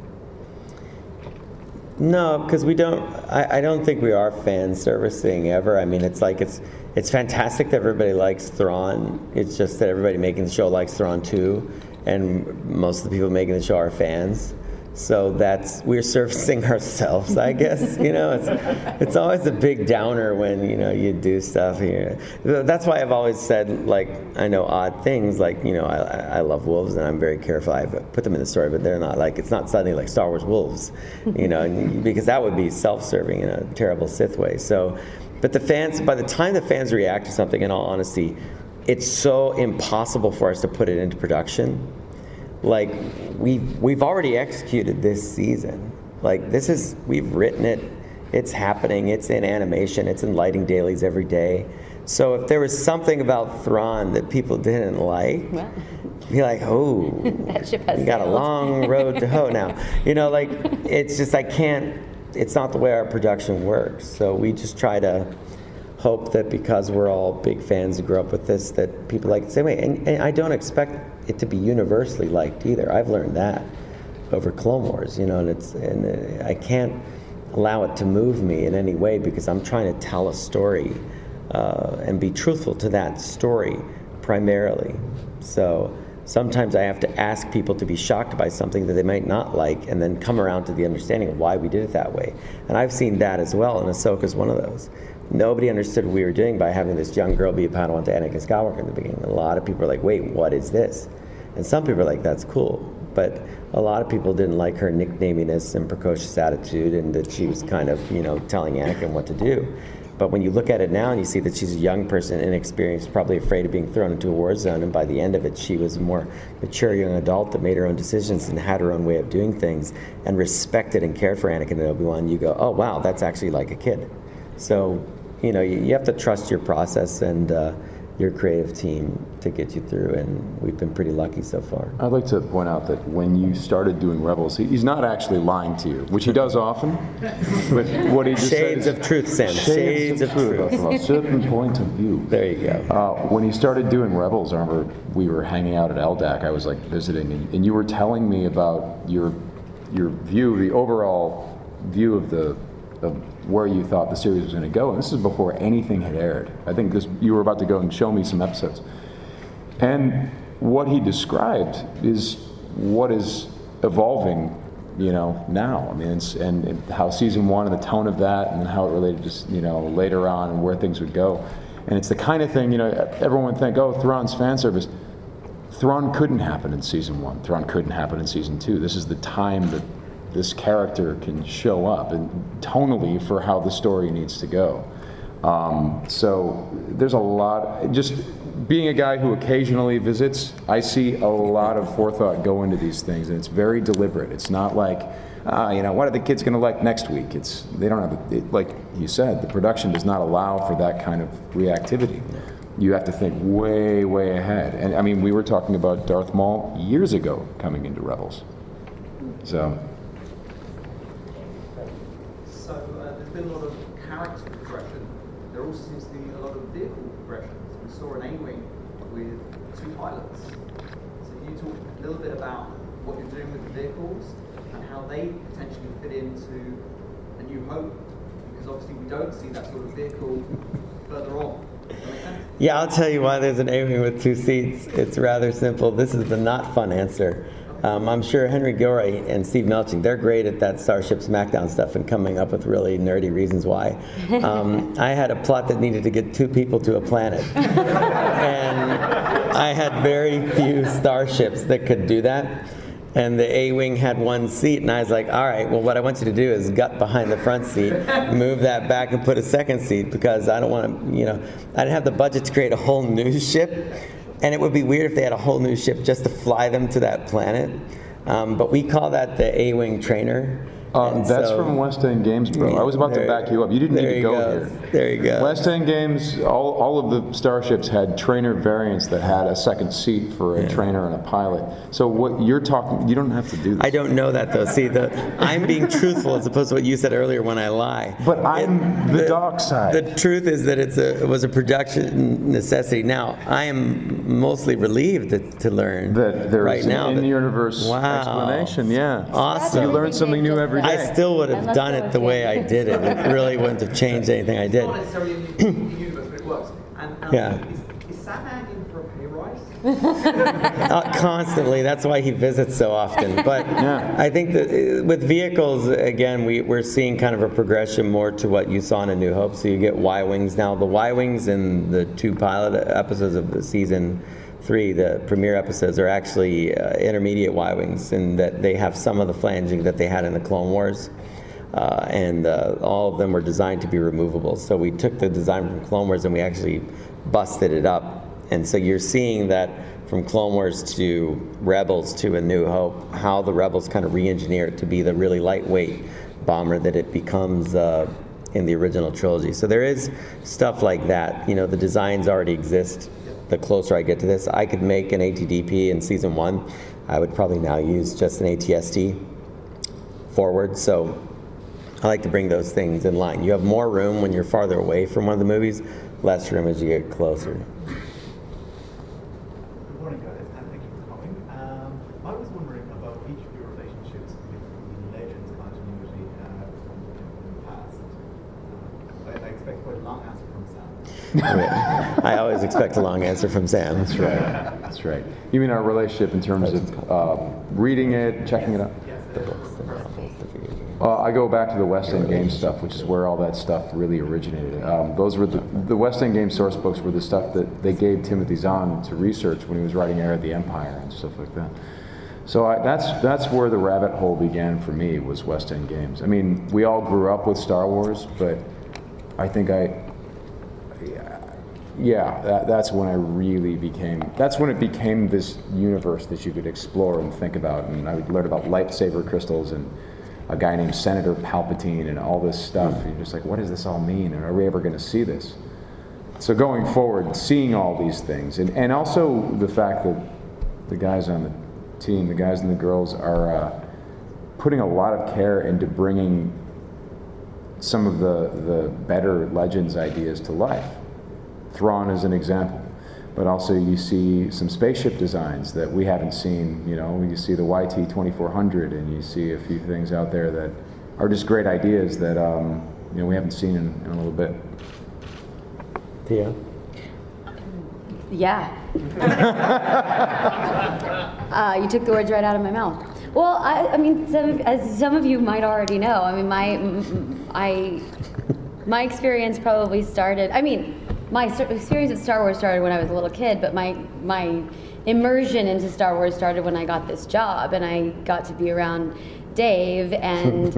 [SPEAKER 7] No, because we don't. I, I don't think we are fan servicing ever. I mean, it's like it's it's fantastic that everybody likes Thrawn. It's just that everybody making the show likes Thrawn too, and most of the people making the show are fans. So that's we're servicing ourselves, I guess. You know, it's it's always a big downer when you know you do stuff here. That's why I've always said, like, I know odd things, like, you know, I I love wolves and I'm very careful. I put them in the story, but they're not like it's not suddenly like Star Wars wolves, you know, and, because that would be self-serving in a terrible Sith way. So, but the fans, by the time the fans react to something, in all honesty, it's so impossible for us to put it into production. Like, we've, we've already executed this season. Like, this is, we've written it, it's happening, it's in animation, it's in lighting dailies every day. So if there was something about Thrawn that people didn't like, well, be like, oh,
[SPEAKER 10] that ship has
[SPEAKER 7] you got
[SPEAKER 10] sailed.
[SPEAKER 7] a long road to hoe now. You know, like, it's just, I can't, it's not the way our production works. So we just try to hope that because we're all big fans who grew up with this, that people like it the same way. And, and I don't expect it to be universally liked either. I've learned that over Clone Wars, you know, and it's and I can't allow it to move me in any way because I'm trying to tell a story uh, and be truthful to that story primarily. So sometimes I have to ask people to be shocked by something that they might not like and then come around to the understanding of why we did it that way. And I've seen that as well, and Ahsoka's one of those. Nobody understood what we were doing by having this young girl be a Padawan to Anakin Skywalker in the beginning. A lot of people are like, wait, what is this? And some people are like, that's cool. But a lot of people didn't like her nicknaminess and precocious attitude, and that she was kind of, you know, telling Anakin what to do. But when you look at it now and you see that she's a young person, inexperienced, probably afraid of being thrown into a war zone, and by the end of it, she was a more mature young adult that made her own decisions and had her own way of doing things, and respected and cared for Anakin and Obi-Wan, you go, oh wow, that's actually like a kid. So, you know, you, you have to trust your process and uh, your creative team to get you through, and we've been pretty lucky so far.
[SPEAKER 11] I'd like to point out that when you started doing Rebels, he, he's not actually lying to you, which he does often. But what he just
[SPEAKER 7] Shades
[SPEAKER 11] said is,
[SPEAKER 7] of truth, Sam.
[SPEAKER 11] Shades,
[SPEAKER 7] Shades
[SPEAKER 11] of,
[SPEAKER 7] of
[SPEAKER 11] truth.
[SPEAKER 7] truth.
[SPEAKER 11] From a certain point of view.
[SPEAKER 7] There you go.
[SPEAKER 11] Uh, when he started doing Rebels, I remember we were hanging out at L D A C. I was like visiting, and, and you were telling me about your your view, the overall view of the of where you thought the series was going to go, and this is before anything had aired. I think this you were about to go and show me some episodes, and what he described is what is evolving, you know, now. I mean, it's, and, and how season one and the tone of that, and how it related to, you know, later on and where things would go, and it's the kind of thing, you know, everyone would think, oh, Thrawn's fan service. Thrawn couldn't happen in season one. Thrawn couldn't happen in season two. This is the time that this character can show up, and tonally for how the story needs to go. Um, so there's a lot, just being a guy who occasionally visits, I see a lot of forethought go into these things, and it's very deliberate. It's not like, ah, you know, what are the kids going to like next week? It's, they don't have, it, like you said, the production does not allow for that kind of reactivity. You have to think way, way ahead. And I mean, we were talking about Darth Maul years ago coming into Rebels. So.
[SPEAKER 14] So uh, there's been a lot of character progression. There also seems to be a lot of vehicle progression. We saw an A-Wing with two pilots. So can you talk a little bit about what you're doing with the vehicles and how they potentially fit into A New Hope? Because obviously we don't see that sort of vehicle further on. Does that make sense?
[SPEAKER 7] Yeah, I'll tell you why there's an A-Wing with two seats. It's rather simple. This is the not fun answer. Um, I'm sure Henry Gilroy and Steve Melching, they're great at that Starship SmackDown stuff and coming up with really nerdy reasons why. Um, I had a plot that needed to get two people to a planet. And I had very few starships that could do that. And the A-Wing had one seat, and I was like, all right, well, what I want you to do is gut behind the front seat, move that back and put a second seat, because I don't want to, you know, I didn't have the budget to create a whole new ship. And it would be weird if they had a whole new ship just to fly them to that planet. Um, but we call that the A-Wing trainer.
[SPEAKER 11] Uh, that's so, from West End Games, bro. I was about
[SPEAKER 7] there,
[SPEAKER 11] to back you up. You didn't need to go
[SPEAKER 7] goes.
[SPEAKER 11] here.
[SPEAKER 7] There you go.
[SPEAKER 11] West End Games, all, all of the starships had trainer variants that had a second seat for a yeah. trainer and a pilot. So what you're talking, you don't have to do this.
[SPEAKER 7] I don't know that though. See, the, I'm being truthful as opposed to what you said earlier when I lie.
[SPEAKER 11] But I'm it, the, the dark side.
[SPEAKER 7] The truth is that it's a, it was a production necessity. Now, I am mostly relieved to, to learn
[SPEAKER 11] that there
[SPEAKER 7] right
[SPEAKER 11] is
[SPEAKER 7] now
[SPEAKER 11] an in-universe
[SPEAKER 7] wow.
[SPEAKER 11] explanation. Yeah,
[SPEAKER 7] awesome.
[SPEAKER 11] You learn something new every day.
[SPEAKER 7] I still would have done it the way I did it. It really wouldn't have changed anything I did.
[SPEAKER 14] It's not necessarily in the universe, but it works. And, um,
[SPEAKER 7] yeah.
[SPEAKER 14] Is, is Sam in for a pay rise?
[SPEAKER 7] uh, constantly. That's why he visits so often. But yeah. I think that with vehicles, again, we, we're seeing kind of a progression more to what you saw in A New Hope. So you get Y-Wings now. The Y-Wings in the two pilot episodes of the season three, the premiere episodes, are actually uh, intermediate Y-Wings, in that they have some of the flanging that they had in the Clone Wars. Uh, and uh, all of them were designed to be removable. So we took the design from Clone Wars and we actually busted it up. And so you're seeing that from Clone Wars to Rebels to A New Hope, how the Rebels kind of re-engineer it to be the really lightweight bomber that it becomes uh, in the original trilogy. So there is stuff like that. You know, the designs already exist. The closer I get to this, I could make an A T D P in season one. I would probably now use just an A T S T forward. So I like to bring those things in line. You have more room when you're farther away from one of the movies, less room as you get closer.
[SPEAKER 16] Good morning, guys, and thank you for coming. Um, I was wondering about each of your relationships with the Legends continuity uh, from the past. Uh, I, I expect quite a long answer from Sam.
[SPEAKER 7] I always expect a long answer from Sam.
[SPEAKER 11] That's right. That's right. You mean our relationship in terms of uh, reading it, checking it out?
[SPEAKER 16] Yes.
[SPEAKER 7] the books, the novels, the video games.
[SPEAKER 11] Uh, I go back to the West End Games stuff, which is where all that stuff really originated. Um, those were the, the West End Games source books were the stuff that they gave Timothy Zahn to research when he was writing Heir of the Empire and stuff like that. So I, that's that's where the rabbit hole began for me, was West End Games. I mean, we all grew up with Star Wars, but I think I, yeah, that, that's when I really became, that's when it became this universe that you could explore and think about. And I would learn about lightsaber crystals and a guy named Senator Palpatine and all this stuff. Mm. You're just like, what does this all mean? And are we ever going to see this? So going forward, seeing all these things, and, and also the fact that the guys on the team, the guys and the girls, are uh, putting a lot of care into bringing some of the, the better Legends ideas to life. Thrawn is an example, but also you see some spaceship designs that we haven't seen. You know, you see the Y T twenty-four hundred, and you see a few things out there that are just great ideas that um, you know we haven't seen in, in a little bit.
[SPEAKER 7] Thea?
[SPEAKER 10] Yeah. uh, you took the words right out of my mouth. Well, I, I mean, some, as some of you might already know, I mean, my, I, my experience probably started. I mean, my experience with Star Wars started when I was a little kid, but my my immersion into Star Wars started when I got this job, and I got to be around Dave and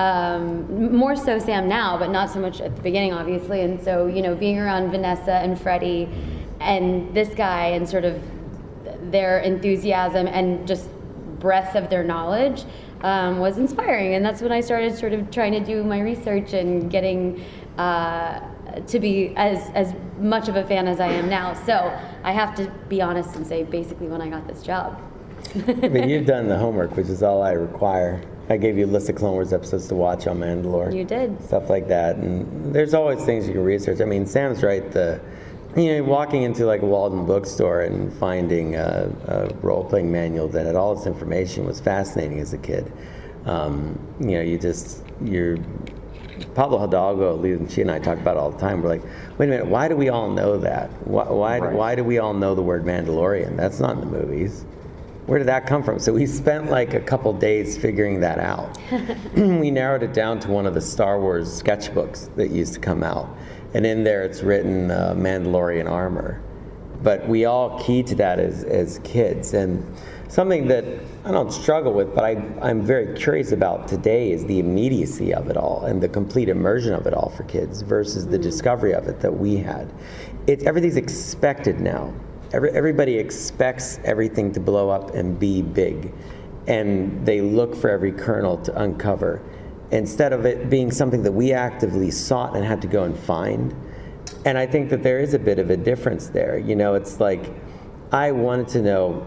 [SPEAKER 10] um, more so Sam now, but not so much at the beginning, obviously. And so, you know, being around Vanessa and Freddie and this guy and sort of their enthusiasm and just breadth of their knowledge um, was inspiring. And that's when I started sort of trying to do my research and getting uh, to be as, as much of a fan as I am now. So I have to be honest and say basically when I got this job.
[SPEAKER 7] But you've done the homework, which is all I require. I gave you a list of Clone Wars episodes to watch on Mandalore.
[SPEAKER 10] You did.
[SPEAKER 7] Stuff like that. And there's always things you can research. I mean, Sam's right. The You know, walking into like a Walden bookstore and finding a, a role-playing manual that had all this information was fascinating as a kid. Um, you know, you just, you're, Pablo Hidalgo, and she and I talk about it all the time. We're like, wait a minute, why do we all know that? Why, why, right. why do we all know the word Mandalorian? That's not in the movies. Where did that come from? So we spent like a couple days figuring that out. We narrowed it down to one of the Star Wars sketchbooks that used to come out. And in there it's written uh, Mandalorian armor. But we all keyed to that as, as kids. And something that I don't struggle with, but I, I'm very curious about today is the immediacy of it all and the complete immersion of it all for kids versus the discovery of it that we had. It, everything's expected now. Every, everybody expects everything to blow up and be big. And they look for every kernel to uncover, instead of it being something that we actively sought and had to go and find. And I think that there is a bit of a difference there. You know, it's like, I wanted to know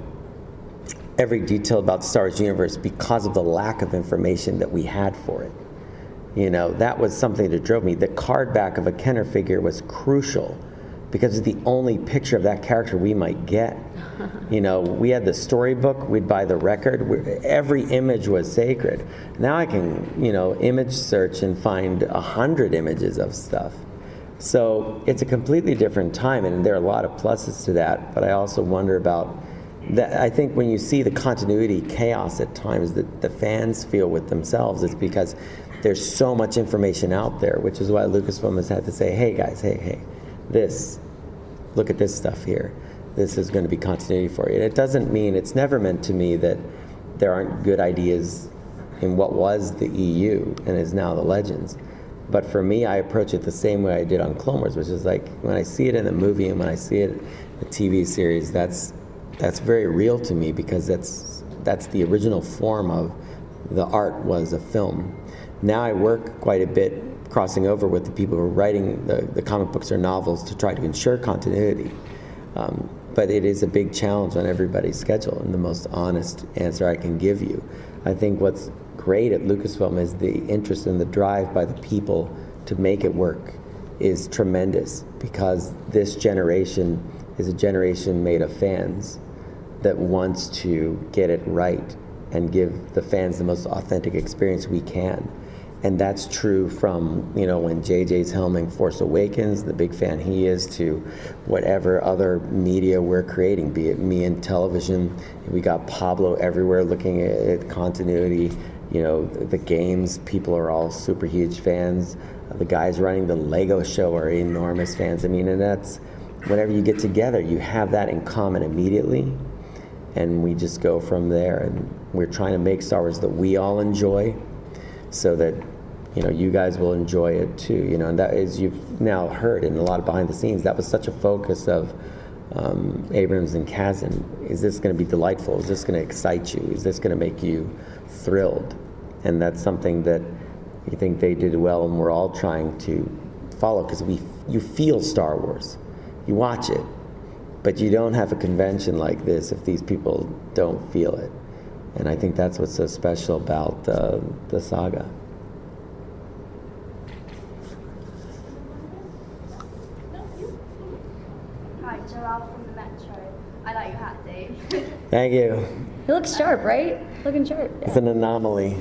[SPEAKER 7] every detail about the Star Wars universe because of the lack of information that we had for it. You know, that was something that drove me. The card back of a Kenner figure was crucial because it's the only picture of that character we might get. You know, we had the storybook, we'd buy the record, every image was sacred. Now I can, you know, image search and find a hundred images of stuff. So it's a completely different time, and there are a lot of pluses to that, but I also wonder about that. I think when you see the continuity chaos at times that the fans feel with themselves, it's because there's so much information out there, which is why Lucasfilm has had to say, hey guys, hey, hey, this, look at this stuff here. This is going to be continuity for you. And it doesn't mean, it's never meant to me that there aren't good ideas in what was the E U and is now the Legends. But for me, I approach it the same way I did on Clone Wars, which is like, when I see it in the movie and when I see it in the T V series, that's that's very real to me because that's that's the original form of the art was a film. Now I work quite a bit crossing over with the people who are writing the, the comic books or novels to try to ensure continuity. Um, but it is a big challenge on everybody's schedule, and the most honest answer I can give you. I think what's great at Lucasfilm is the interest and the drive by the people to make it work is tremendous, because this generation is a generation made of fans that wants to get it right and give the fans the most authentic experience we can. And that's true from, you know, when J J's helming Force Awakens, the big fan he is, to whatever other media we're creating, be it me in television. We got Pablo everywhere looking at continuity You know, the, the games, people are all super huge fans. Uh, the guys running the Lego show are enormous fans. I mean, and that's, whenever you get together, you have that in common immediately, and we just go from there. And we're trying to make Star Wars that we all enjoy, so that, you know, you guys will enjoy it too. You know, and that is, you've now heard in a lot of behind the scenes, that was such a focus of um, Abrams and Kazan. Is this going to be delightful? Is this going to excite you? Is this going to make you thrilled? And that's something that you think they did well, and we're all trying to follow, because we, you feel Star Wars. You watch it, but you don't have a convention like this if these people don't feel it. And I think that's what's so special about uh, the saga.
[SPEAKER 17] Hi, Joelle from the Metro. I like your hat, Dave.
[SPEAKER 7] Thank you.
[SPEAKER 10] You look sharp, right? Looking sharp. Yeah.
[SPEAKER 7] It's an anomaly.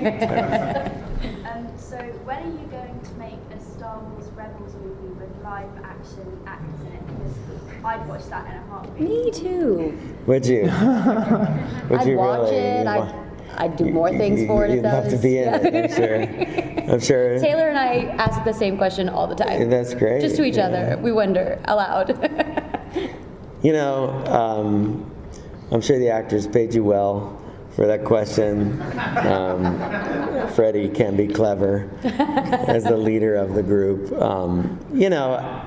[SPEAKER 17] um, so when are you going to make a Star Wars Rebels movie with live action actors in it? Because I'd watch that in a heartbeat.
[SPEAKER 10] Me too.
[SPEAKER 7] Would you? Would
[SPEAKER 10] I'd
[SPEAKER 7] you
[SPEAKER 10] watch
[SPEAKER 7] really?
[SPEAKER 10] it. I'd, I'd do more things
[SPEAKER 7] you,
[SPEAKER 10] for it.
[SPEAKER 7] You'd
[SPEAKER 10] if that
[SPEAKER 7] love
[SPEAKER 10] was,
[SPEAKER 7] to be in
[SPEAKER 10] yeah.
[SPEAKER 7] it, I'm sure. I'm sure.
[SPEAKER 10] Taylor and I ask the same question all the time.
[SPEAKER 7] That's great.
[SPEAKER 10] Just to each
[SPEAKER 7] yeah.
[SPEAKER 10] other. We wonder aloud.
[SPEAKER 7] You know, um, I'm sure the actors paid you well for that question. Um, Freddie can be clever as the leader of the group. Um, you know,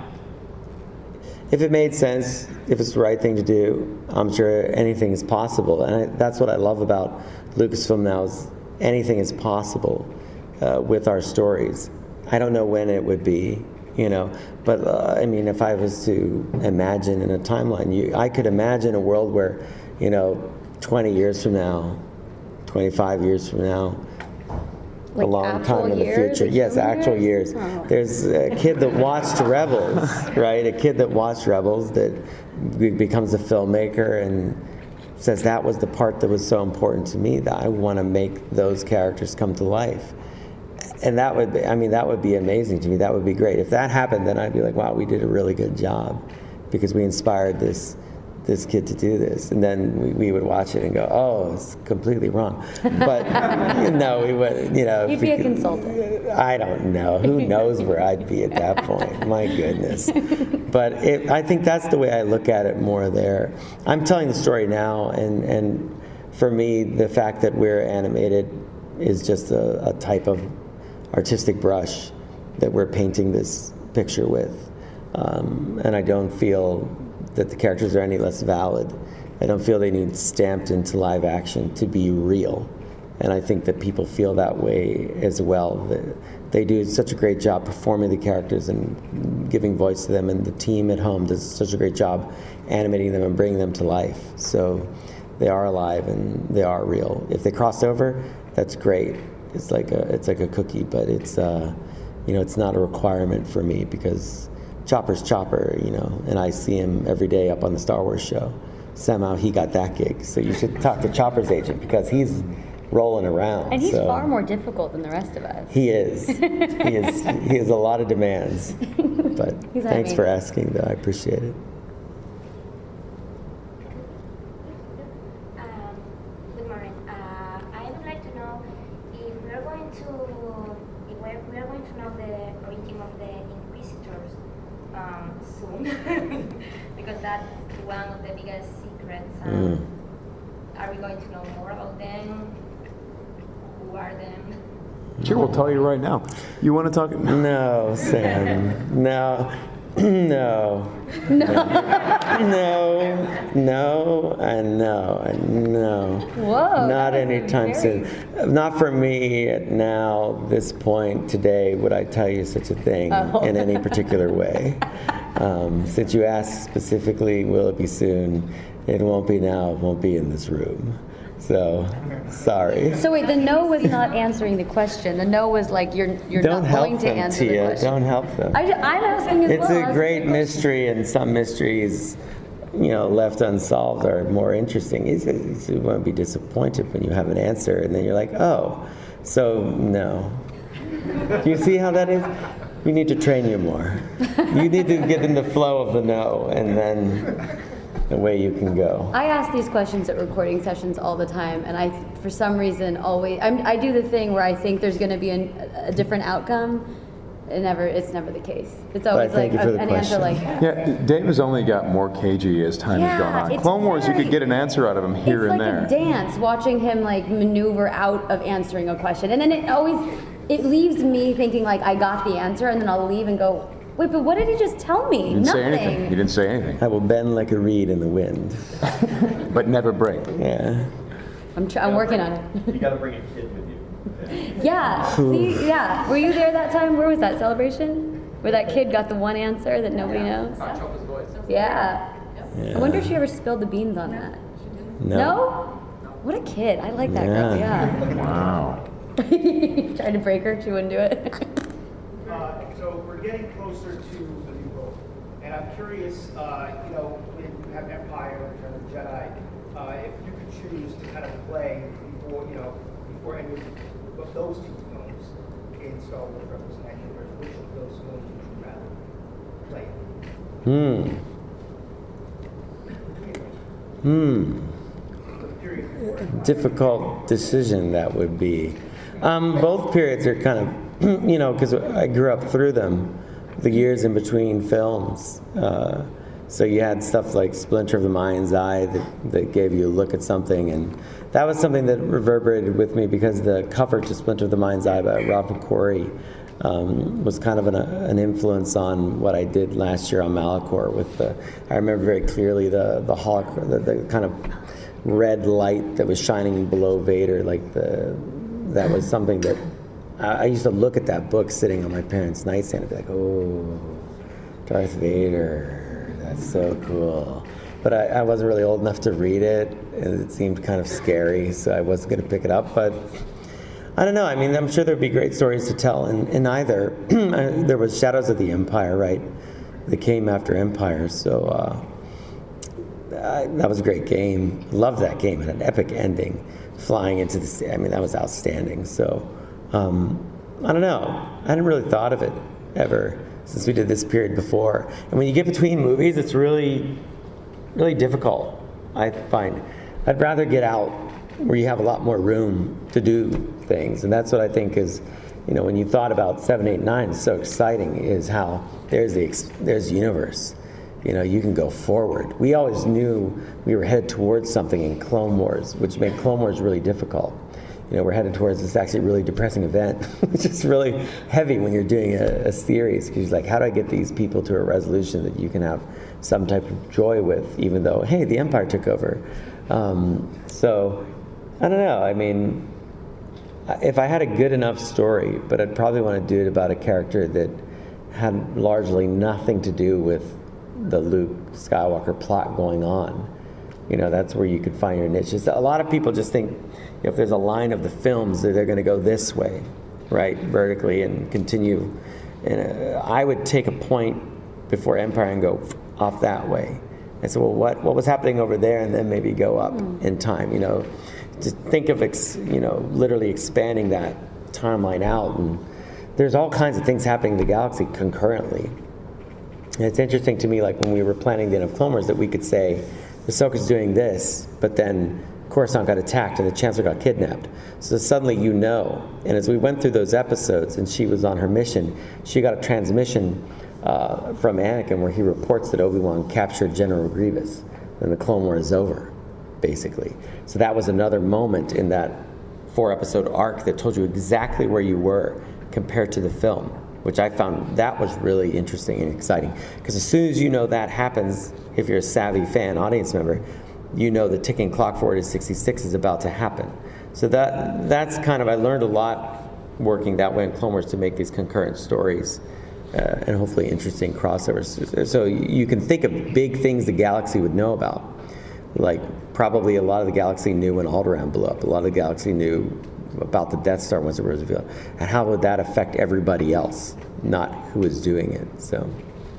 [SPEAKER 7] if it made sense, if it's the right thing to do, I'm sure anything is possible. And I, that's what I love about Lucasfilm now, is anything is possible uh, with our stories. I don't know when it would be, you know, but uh, I mean, if I was to imagine in a timeline, you, I could imagine a world where, you know, twenty years from now, twenty-five years from now,
[SPEAKER 10] Like
[SPEAKER 7] a long time in the
[SPEAKER 10] years,
[SPEAKER 7] future.
[SPEAKER 10] like
[SPEAKER 7] Yes,
[SPEAKER 10] human
[SPEAKER 7] actual
[SPEAKER 10] years?
[SPEAKER 7] years.
[SPEAKER 10] Oh.
[SPEAKER 7] There's a kid that watched Rebels, right? A kid that watched Rebels that be- becomes a filmmaker and says that was the part that was so important to me, that I want to make those characters come to life. And that would be, I mean, that would be amazing to me. That would be great. If that happened, then I'd be like, wow, we did a really good job, because we inspired this this kid to do this. And then we, we would watch it and go, oh, it's completely wrong. But no, we would, you know.
[SPEAKER 10] You'd be a consultant.
[SPEAKER 7] I don't know. Who knows where I'd be at that point? My goodness. But it, I think that's the way I look at it more there. I'm telling the story now, and, and for me, the fact that we're animated is just a, a type of artistic brush that we're painting this picture with. Um, and I don't feel that the characters are any less valid. I don't feel they need stamped into live action to be real. And I think that people feel that way as well. They do such a great job performing the characters and giving voice to them, and the team at home does such a great job animating them and bringing them to life. So they are alive and they are real. If they cross over, that's great. It's like a it's like a cookie, but it's uh, you know, it's not a requirement for me, because Chopper's Chopper, you know, and I see him every day up on the Star Wars show. Somehow he got that gig. So you should talk to Chopper's agent, because he's rolling around.
[SPEAKER 10] And he's
[SPEAKER 7] so.
[SPEAKER 10] far more difficult than the rest of us.
[SPEAKER 7] He is. he is. He has a lot of demands. But
[SPEAKER 10] He's
[SPEAKER 7] thanks for
[SPEAKER 10] amazing.
[SPEAKER 7] asking, though. I appreciate it.
[SPEAKER 17] Um, good morning. Uh, I would like to know if we are going to if we're, we are going to know the origin of the Inquisitors um, soon, because that's one of the biggest secrets. Um,
[SPEAKER 7] Mm.
[SPEAKER 17] Are we going to know more about them? Who are them?
[SPEAKER 11] Sure, we'll tell you right now. You want to talk?
[SPEAKER 7] No, Sam. No. No. No. No. No. And no. And no.
[SPEAKER 10] Whoa,
[SPEAKER 7] Not
[SPEAKER 10] that was
[SPEAKER 7] anytime
[SPEAKER 10] very-
[SPEAKER 7] soon. Not for me at now, this point, today, would I tell you such a thing
[SPEAKER 10] Oh.
[SPEAKER 7] in any particular way. Um, since you asked specifically, will it be soon? It won't be now. It won't be in this room. So, sorry.
[SPEAKER 10] So wait, the no was not answering the question. The no was like, you're you're
[SPEAKER 7] Don't
[SPEAKER 10] not willing
[SPEAKER 7] help
[SPEAKER 10] to
[SPEAKER 7] them,
[SPEAKER 10] answer the
[SPEAKER 7] Tia.
[SPEAKER 10] question.
[SPEAKER 7] Don't help them.
[SPEAKER 10] I, I'm asking as
[SPEAKER 7] It's
[SPEAKER 10] well.
[SPEAKER 7] a
[SPEAKER 10] Ask
[SPEAKER 7] great
[SPEAKER 10] the question.
[SPEAKER 7] mystery, and some mysteries, you know, left unsolved are more interesting. It's, it's, you won't be disappointed when you have an answer, and then you're like, oh, so no. Do you see how that is? You need to train you more. You need to get in the flow of the no, and then way you can go.
[SPEAKER 10] I ask these questions at recording sessions all the time, and I, for some reason, always I'm, I do the thing where I think there's going to be an, a different outcome. It never, it's never the case. It's always like a, an answer like.
[SPEAKER 11] Yeah, Dave has only got more cagey as time
[SPEAKER 10] Yeah,
[SPEAKER 11] has gone on.
[SPEAKER 10] it's
[SPEAKER 11] Clone Wars, you
[SPEAKER 10] very-
[SPEAKER 11] could get an answer out of him here
[SPEAKER 10] It's
[SPEAKER 11] and
[SPEAKER 10] like
[SPEAKER 11] there.
[SPEAKER 10] a dance, watching him like maneuver out of answering a question, and then it always, it leaves me thinking like I got the answer, and then I'll leave and go, wait, but what did he just tell me?
[SPEAKER 11] You didn't
[SPEAKER 10] Nothing.
[SPEAKER 11] say anything. You didn't say anything.
[SPEAKER 7] I will bend like a reed in the wind.
[SPEAKER 11] But never break.
[SPEAKER 7] Yeah.
[SPEAKER 10] I'm, tr- I'm working on it.
[SPEAKER 9] You got to bring a kid with you.
[SPEAKER 10] Yeah. See, yeah. Were you there that time? Where was that celebration? Where that kid got the one answer that nobody knows? Yeah.
[SPEAKER 7] Yeah.
[SPEAKER 10] I wonder if she ever spilled the beans on that.
[SPEAKER 7] No.
[SPEAKER 10] What a kid. I like that girl. Yeah.
[SPEAKER 11] Wow.
[SPEAKER 10] Tried to break her. She wouldn't do it.
[SPEAKER 14] Uh, so we're getting closer to the new book, and I'm curious, uh, you know, when you have Empire, Return of the Jedi, uh, if you could choose to kind of play before, you know, before any of those two films in Star Wars Rebels and that universe, which of those films would you rather play?
[SPEAKER 7] Hmm. Hmm. Difficult decision that would be. Um, both periods are kind of, you know, because I grew up through them, the years in between films. Uh, so you had stuff like Splinter of the Mind's Eye that, that gave you a look at something, and that was something that reverberated with me because the cover to Splinter of the Mind's Eye by Rob McQuarrie um, was kind of an, an influence on what I did last year on Malachor. With the, I remember very clearly the the, holoc- the the kind of red light that was shining below Vader, like the that was something that I, I used to look at that book sitting on my parents' nightstand and be like, oh, Darth Vader, that's so cool. But I, I wasn't really old enough to read it, and it seemed kind of scary, so I wasn't going to pick it up. But I don't know. I mean, I'm sure there'd be great stories to tell in, in either. There was Shadows of the Empire, right? That came after Empire, so uh, uh, that was a great game. Loved that game. It had an epic ending. Flying into the sea. I mean, that was outstanding. So, um, I don't know. I hadn't really thought of it ever since we did this period before. And when you get between movies, it's really, really difficult, I find. I'd rather get out where you have a lot more room to do things. And that's what I think is, you know, when you thought about seven, eight, nine, it's so exciting, is how there's the, there's the universe. You know, you can go forward. We always knew we were headed towards something in Clone Wars, which made Clone Wars really difficult. You know, we're headed towards this actually really depressing event, which is really heavy when you're doing a, a series, because like, how do I get these people to a resolution that you can have some type of joy with, even though, hey, the Empire took over. Um, so, I don't know. I mean, if I had a good enough story, but I'd probably want to do it about a character that had largely nothing to do with the Luke Skywalker plot going on. You know, that's where you could find your niche. Just, a lot of people just think, you know, if there's a line of the films that they're going to go this way, right, vertically, and continue. And uh, I would take a point before Empire and go off that way. And so, well, what what was happening over there, and then maybe go up mm. in time. You know, to think of ex, you know literally expanding that timeline out, and there's all kinds of things happening in the galaxy concurrently. And it's interesting to me, like when we were planning the End of Clone Wars, that we could say, Ahsoka's doing this, but then Coruscant got attacked and the Chancellor got kidnapped. So suddenly you know. And as we went through those episodes and she was on her mission, she got a transmission uh, from Anakin where he reports that Obi-Wan captured General Grievous. And the Clone War is over, basically. So that was another moment in that four-episode arc that told you exactly where you were compared to the film, which I found that was really interesting and exciting. Because as soon as you know that happens, if you're a savvy fan, audience member, you know the ticking clock forward to sixty-six is about to happen. So that that's kind of, I learned a lot working that way in Clone Wars to make these concurrent stories uh, and hopefully interesting crossovers. So you can think of big things the galaxy would know about. Like probably a lot of the galaxy knew when Alderaan blew up. A lot of the galaxy knew about the Death Star once it was revealed. And how would that affect everybody else, not who is doing it, so.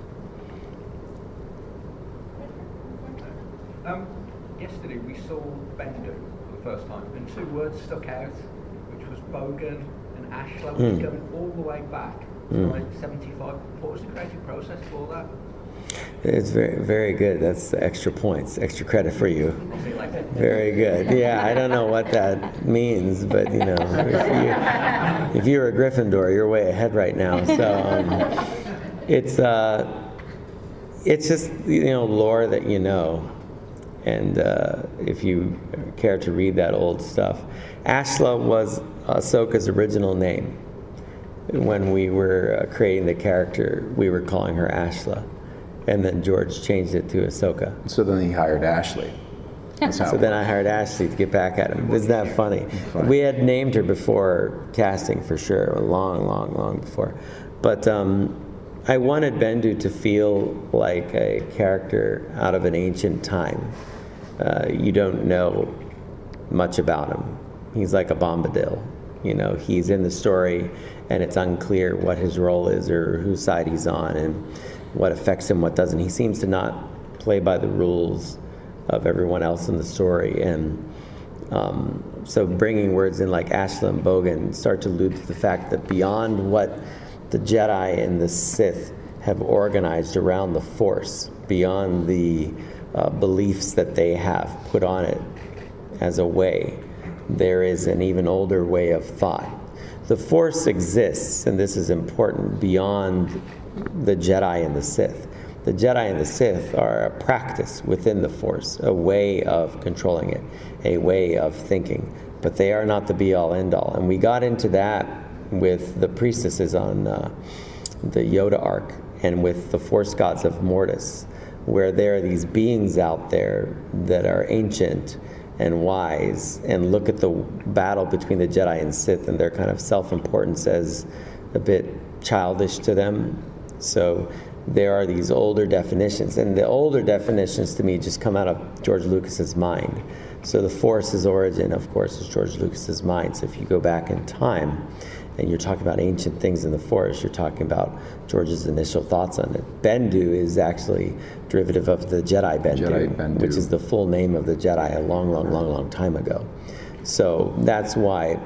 [SPEAKER 18] Um, yesterday we saw Bendu for the first time, and two words stuck out, which was Bogan and Ashla, which
[SPEAKER 7] Mm.
[SPEAKER 18] is going all the way back to
[SPEAKER 7] Mm.
[SPEAKER 18] like seventy-five. What was the creative process for that?
[SPEAKER 7] It's very, very good. That's extra points, extra credit for you. Very good. Yeah, I don't know what that means, but you know, if, you, if you're a Gryffindor, you're way ahead right now. So um, it's uh, it's just you know lore that you know, and uh, if you care to read that old stuff, Ashla was Ahsoka's original name. When we were uh, creating the character, we were calling her Ashla. And then George changed it to Ahsoka.
[SPEAKER 11] So then he hired Ashley. That's how
[SPEAKER 7] so then I hired Ashley to get back at him. Isn't that funny? funny? We had named her before casting for sure, long, long, long before. But um, I wanted Bendu to feel like a character out of an ancient time. Uh, you don't know much about him. He's like a Bombadil. You know, he's in the story, and it's unclear what his role is or whose side he's on, and what affects him, what doesn't. He seems to not play by the rules of everyone else in the story. And um, so bringing words in like Ashla and Bogan start to allude to the fact that beyond what the Jedi and the Sith have organized around the Force, beyond the uh, beliefs that they have put on it as a way, there is an even older way of thought. The Force exists, and this is important, beyond the Jedi and the Sith. The Jedi and the Sith are a practice within the Force, a way of controlling it, a way of thinking, but they are not the be-all, end-all. And we got into that with the priestesses on uh, the Yoda arc and with the Force gods of Mortis, where there are these beings out there that are ancient and wise, and look at the battle between the Jedi and Sith, and their kind of self-importance as a bit childish to them. So there are these older definitions, and the older definitions to me just come out of George Lucas's mind. So the Force's origin, of course, is George Lucas's mind. So if you go back in time and you're talking about ancient things in the Force, you're talking about George's initial thoughts on it. Bendu is actually derivative of the Jedi Bendu,
[SPEAKER 11] Jedi Bendu,
[SPEAKER 7] which is the full name of the Jedi a long, long, long, long time ago. So that's why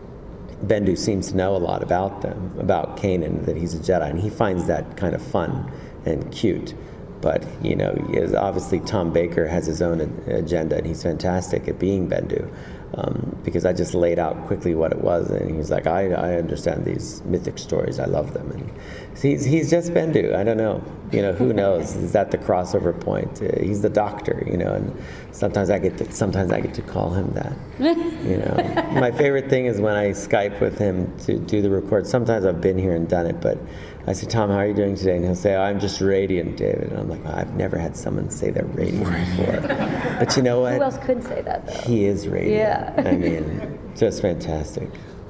[SPEAKER 7] Bendu seems to know a lot about them, about Kanan, that he's a Jedi, and he finds that kind of fun and cute. But, you know, obviously Tom Baker has his own agenda, and he's fantastic at being Bendu, um, because I just laid out quickly what it was, and he's like, I, I understand these mythic stories, I love them. And he's, he's just Bendu, I don't know. You know, who knows? Is that the crossover point? Uh, he's the doctor, you know, and sometimes I get to, sometimes I get to call him that. You know, my favorite thing is when I Skype with him to do the record. Sometimes I've been here and done it, but I say, Tom, how are you doing today? And he'll say, oh, I'm just radiant, David. And I'm like, oh, I've never had someone say they're radiant before. But you know what?
[SPEAKER 10] Who else could say that, though?
[SPEAKER 7] He is radiant.
[SPEAKER 10] Yeah.
[SPEAKER 7] I mean, just fantastic.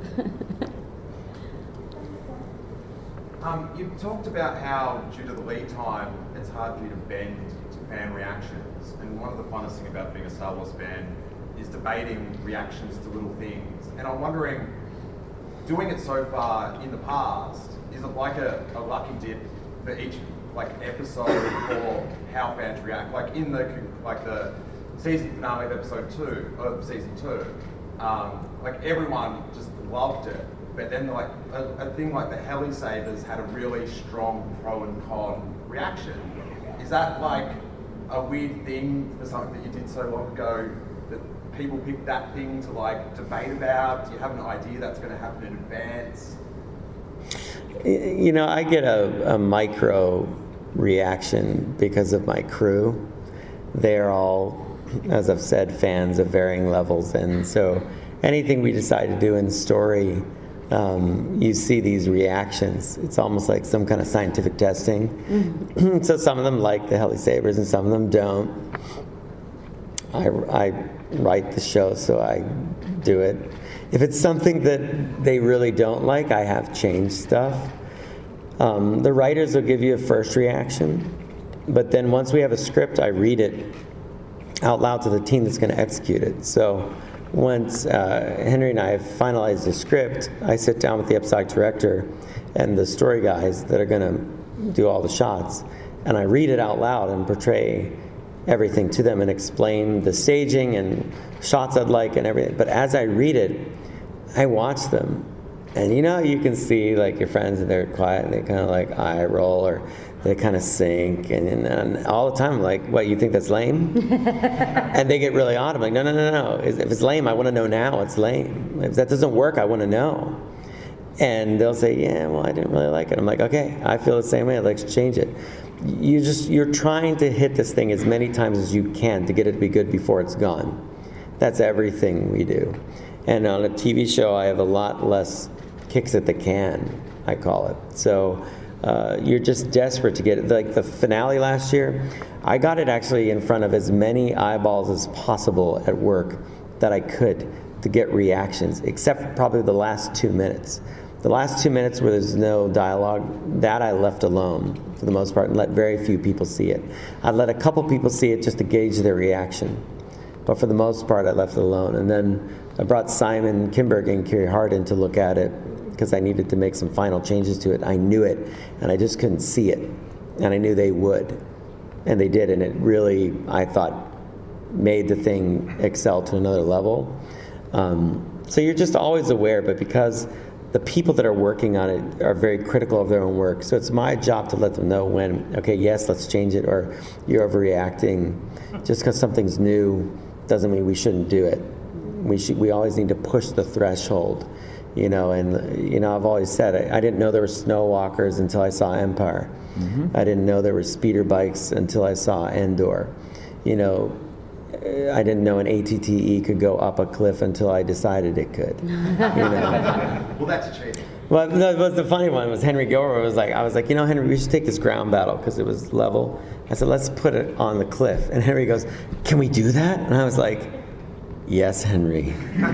[SPEAKER 19] Um, you've talked about how, due to the lead time, it's hard for you to bend to fan reactions. And one of the funnest things about being a Star Wars fan is debating reactions to little things. And I'm wondering, doing it so far in the past, is it like a, a lucky dip for each like episode for how fans react? Like in the like the season finale of episode two of season two, um, like everyone just loved it. But then like a, a thing like the Heli Sabers had a really strong pro and con reaction. Is that like a weird thing for something that you did so long ago that people pick that thing to like debate about? Do you have an idea that's going to happen in advance?
[SPEAKER 7] You know, I get a, a micro reaction because of my crew. They're all, as I've said, fans of varying levels, and so anything we decide to do in story, um, you see these reactions. It's almost like some kind of scientific testing. Mm-hmm. So some of them like the Heli Sabers and some of them don't. I, I write the show, so I do it. If it's something that they really don't like, I have changed stuff. Um, the writers will give you a first reaction, but then once we have a script, I read it out loud to the team that's going to execute it. So once uh, Henry and I have finalized the script, I sit down with the episodic director and the story guys that are going to do all the shots, and I read it out loud and portray everything to them and explain the staging and shots I'd like and everything. But as I read it, I watch them, and you know, you can see like your friends and they're quiet and they kind of like eye roll, or they kind of sink, and, and, and all the time I'm like, what, you think that's lame? And they get really odd. I'm like, no, no, no, no. If it's lame, I want to know now it's lame. If that doesn't work, I want to know. And they'll say, yeah, well, I didn't really like it. I'm like, okay, I feel the same way. I'd like to change it. You just, you're trying to hit this thing as many times as you can to get it to be good before it's gone. That's everything we do. And on a T V show, I have a lot less kicks at the can, I call it. So uh, you're just desperate to get it. Like the finale last year, I got it actually in front of as many eyeballs as possible at work that I could to get reactions, except for probably the last two minutes. The last two minutes where there's no dialogue, that I left alone for the most part and let very few people see it. I'd let a couple people see it just to gauge their reaction. But for the most part, I left it alone. And then I brought Simon Kinberg and Carey Hart in to look at it because I needed to make some final changes to it. I knew it, and I just couldn't see it. And I knew they would. And they did, and it really, I thought, made the thing excel to another level. Um, so you're just always aware, but because the people that are working on it are very critical of their own work. So it's my job to let them know when, okay, yes, let's change it, or you're overreacting. Just because something's new doesn't mean we shouldn't do it. We should. We always need to push the threshold, you know. And you know, I've always said I, I didn't know there were snow walkers until I saw Empire. Mm-hmm. I didn't know there were speeder bikes until I saw Endor. You know, I didn't know an A T T E could go up a cliff until I decided it could. You know?
[SPEAKER 12] Well, that's a change.
[SPEAKER 7] Well, no, what's the funny one was Henry Gilroy was like, I was like, you know, Henry, we should take this ground battle because it was level. I said, let's put it on the cliff. And Henry goes, can we do that? And I was like, yes, Henry,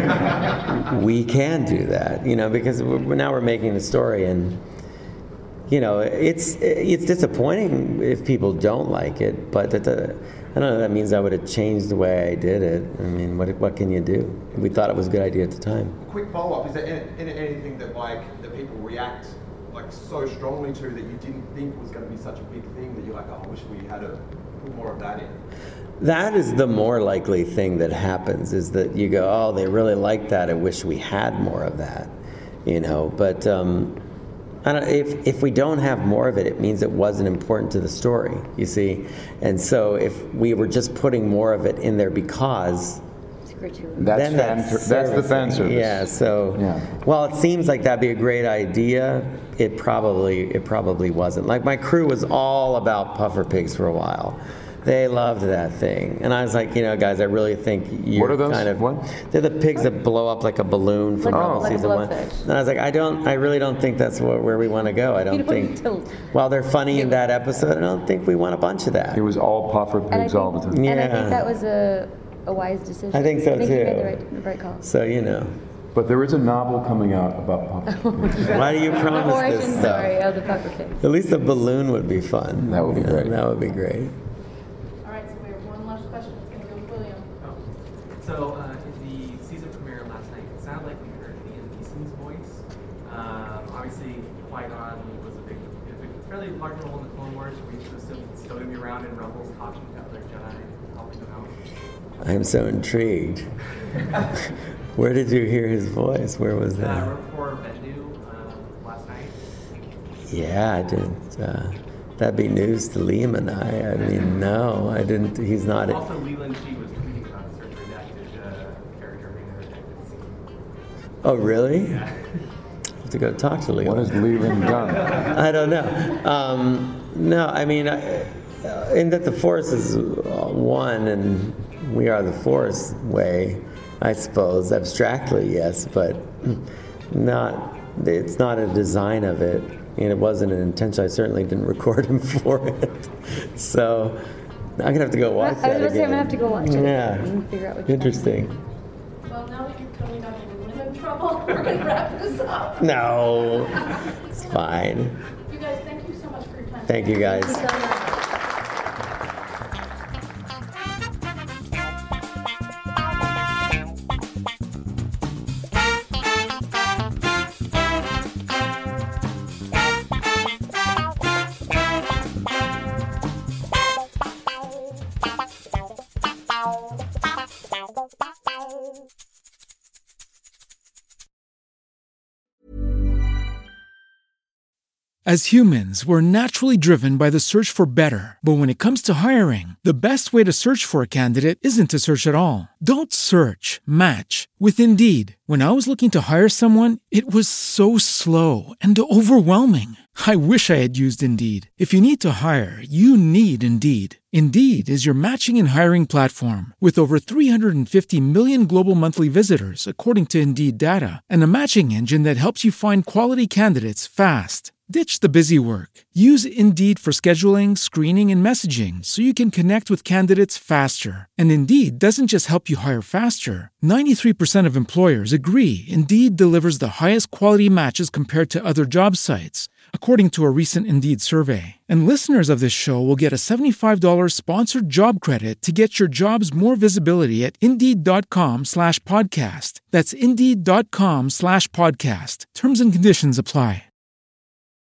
[SPEAKER 7] we can do that. You know, because we're, now we're making the story, and you know, it's it's disappointing if people don't like it, but that the, I don't know, that means I would have changed the way I did it. I mean, what what can you do? We thought it was a good idea at the time.
[SPEAKER 19] Quick follow-up, is there any, anything that like that people react like so strongly to that you didn't think was going to be such a big thing that you're like, oh, I wish we had to put more of that in?
[SPEAKER 7] That is the more likely thing that happens, is that you go, oh, they really like that, I wish we had more of that, you know, but um, I don't, if, if we don't have more of it, it means it wasn't important to the story, you see, and so if we were just putting more of it in there because
[SPEAKER 11] That's,
[SPEAKER 7] then
[SPEAKER 11] fan,
[SPEAKER 7] that's,
[SPEAKER 11] that's the fan service.
[SPEAKER 7] Yeah, so
[SPEAKER 11] yeah.
[SPEAKER 7] While it seems like that'd be a great idea, it probably it probably wasn't. Like my crew was all about puffer pigs for a while. They loved that thing, and I was like, you know, guys, I really think you're
[SPEAKER 11] what are those?
[SPEAKER 7] kind of
[SPEAKER 11] what?
[SPEAKER 7] They're the pigs that blow up like a balloon from
[SPEAKER 10] Like a-
[SPEAKER 7] Rebel
[SPEAKER 10] like a
[SPEAKER 7] season one.
[SPEAKER 10] blowfish.
[SPEAKER 7] And I was like, I don't, I really don't think that's where, where we want to go. I don't
[SPEAKER 10] You don't
[SPEAKER 7] think.
[SPEAKER 10] need to-
[SPEAKER 7] While they're funny in that episode, I don't think we want a bunch of that.
[SPEAKER 11] It was all puffer
[SPEAKER 10] And I
[SPEAKER 11] pigs all the
[SPEAKER 10] think,
[SPEAKER 11] time.
[SPEAKER 10] and I
[SPEAKER 7] Yeah.
[SPEAKER 10] think that was a, a wise decision.
[SPEAKER 7] I think so,
[SPEAKER 10] I think you
[SPEAKER 7] too.
[SPEAKER 10] made the right, the right call.
[SPEAKER 7] So you know,
[SPEAKER 11] But there is a novel coming out about puffer pigs.
[SPEAKER 7] why do you
[SPEAKER 10] The
[SPEAKER 7] promise
[SPEAKER 10] origin
[SPEAKER 7] this stuff?
[SPEAKER 10] story of the puffer pig.
[SPEAKER 7] At least a balloon would be fun.
[SPEAKER 11] That would be
[SPEAKER 7] Yeah,
[SPEAKER 11] great.
[SPEAKER 7] That would be great.
[SPEAKER 20] All right, so we have one last question. It's going to go with William.
[SPEAKER 21] So uh, in the season premiere last night, it sounded like we heard Liam Neeson's voice. Um, obviously, Qui-Gon was a big, a big, fairly large role in the Clone Wars. We should assume it's still going to be around in Rebels, talking to other Jedi, helping them out.
[SPEAKER 7] I'm so intrigued. Where did you hear his voice? Where was
[SPEAKER 21] Uh,
[SPEAKER 7] that?
[SPEAKER 21] right before Bendu uh, last night.
[SPEAKER 7] Yeah, I didn't. Uh, that'd be news to Liam and I. I mean, no, I didn't. He's not.
[SPEAKER 21] Also, Leland Shee was tweeting about a certain redacted uh, character being a redacted scene.
[SPEAKER 7] Oh, really?
[SPEAKER 21] Yeah.
[SPEAKER 7] I have to go talk to Leland.
[SPEAKER 11] What has Leland done?
[SPEAKER 7] I don't know. Um, no, I mean, I, uh, in that the Force is uh, one, and we are the Force way, I suppose. Abstractly, yes, but not. It's not a design of it, and it wasn't an intention. I certainly didn't record him for it. So I'm gonna have to go watch
[SPEAKER 10] I was
[SPEAKER 7] that
[SPEAKER 10] about to say, I'm
[SPEAKER 7] again.
[SPEAKER 10] gonna have to go watch it
[SPEAKER 7] Yeah.
[SPEAKER 10] and figure out what you
[SPEAKER 7] Interesting.
[SPEAKER 20] Well, now that you've told me that we're in trouble, we're going to wrap this up.
[SPEAKER 7] No, it's fine.
[SPEAKER 20] You guys, thank you so much for your time.
[SPEAKER 7] Thank you, guys.
[SPEAKER 10] Thank you so much.
[SPEAKER 1] As humans, we're naturally driven by the search for better. But when it comes to hiring, the best way to search for a candidate isn't to search at all. Don't search, match with Indeed. When I was looking to hire someone, it was so slow and overwhelming. I wish I had used Indeed. If you need to hire, you need Indeed. Indeed is your matching and hiring platform with over three hundred fifty million global monthly visitors, according to Indeed data, and a matching engine that helps you find quality candidates fast. Ditch the busy work. Use Indeed for scheduling, screening, and messaging so you can connect with candidates faster. And Indeed doesn't just help you hire faster. ninety-three percent of employers agree Indeed delivers the highest quality matches compared to other job sites, according to a recent Indeed survey. And listeners of this show will get a seventy-five dollars sponsored job credit to get your jobs more visibility at Indeed.com slash podcast. That's Indeed.com slash podcast. Terms and conditions apply.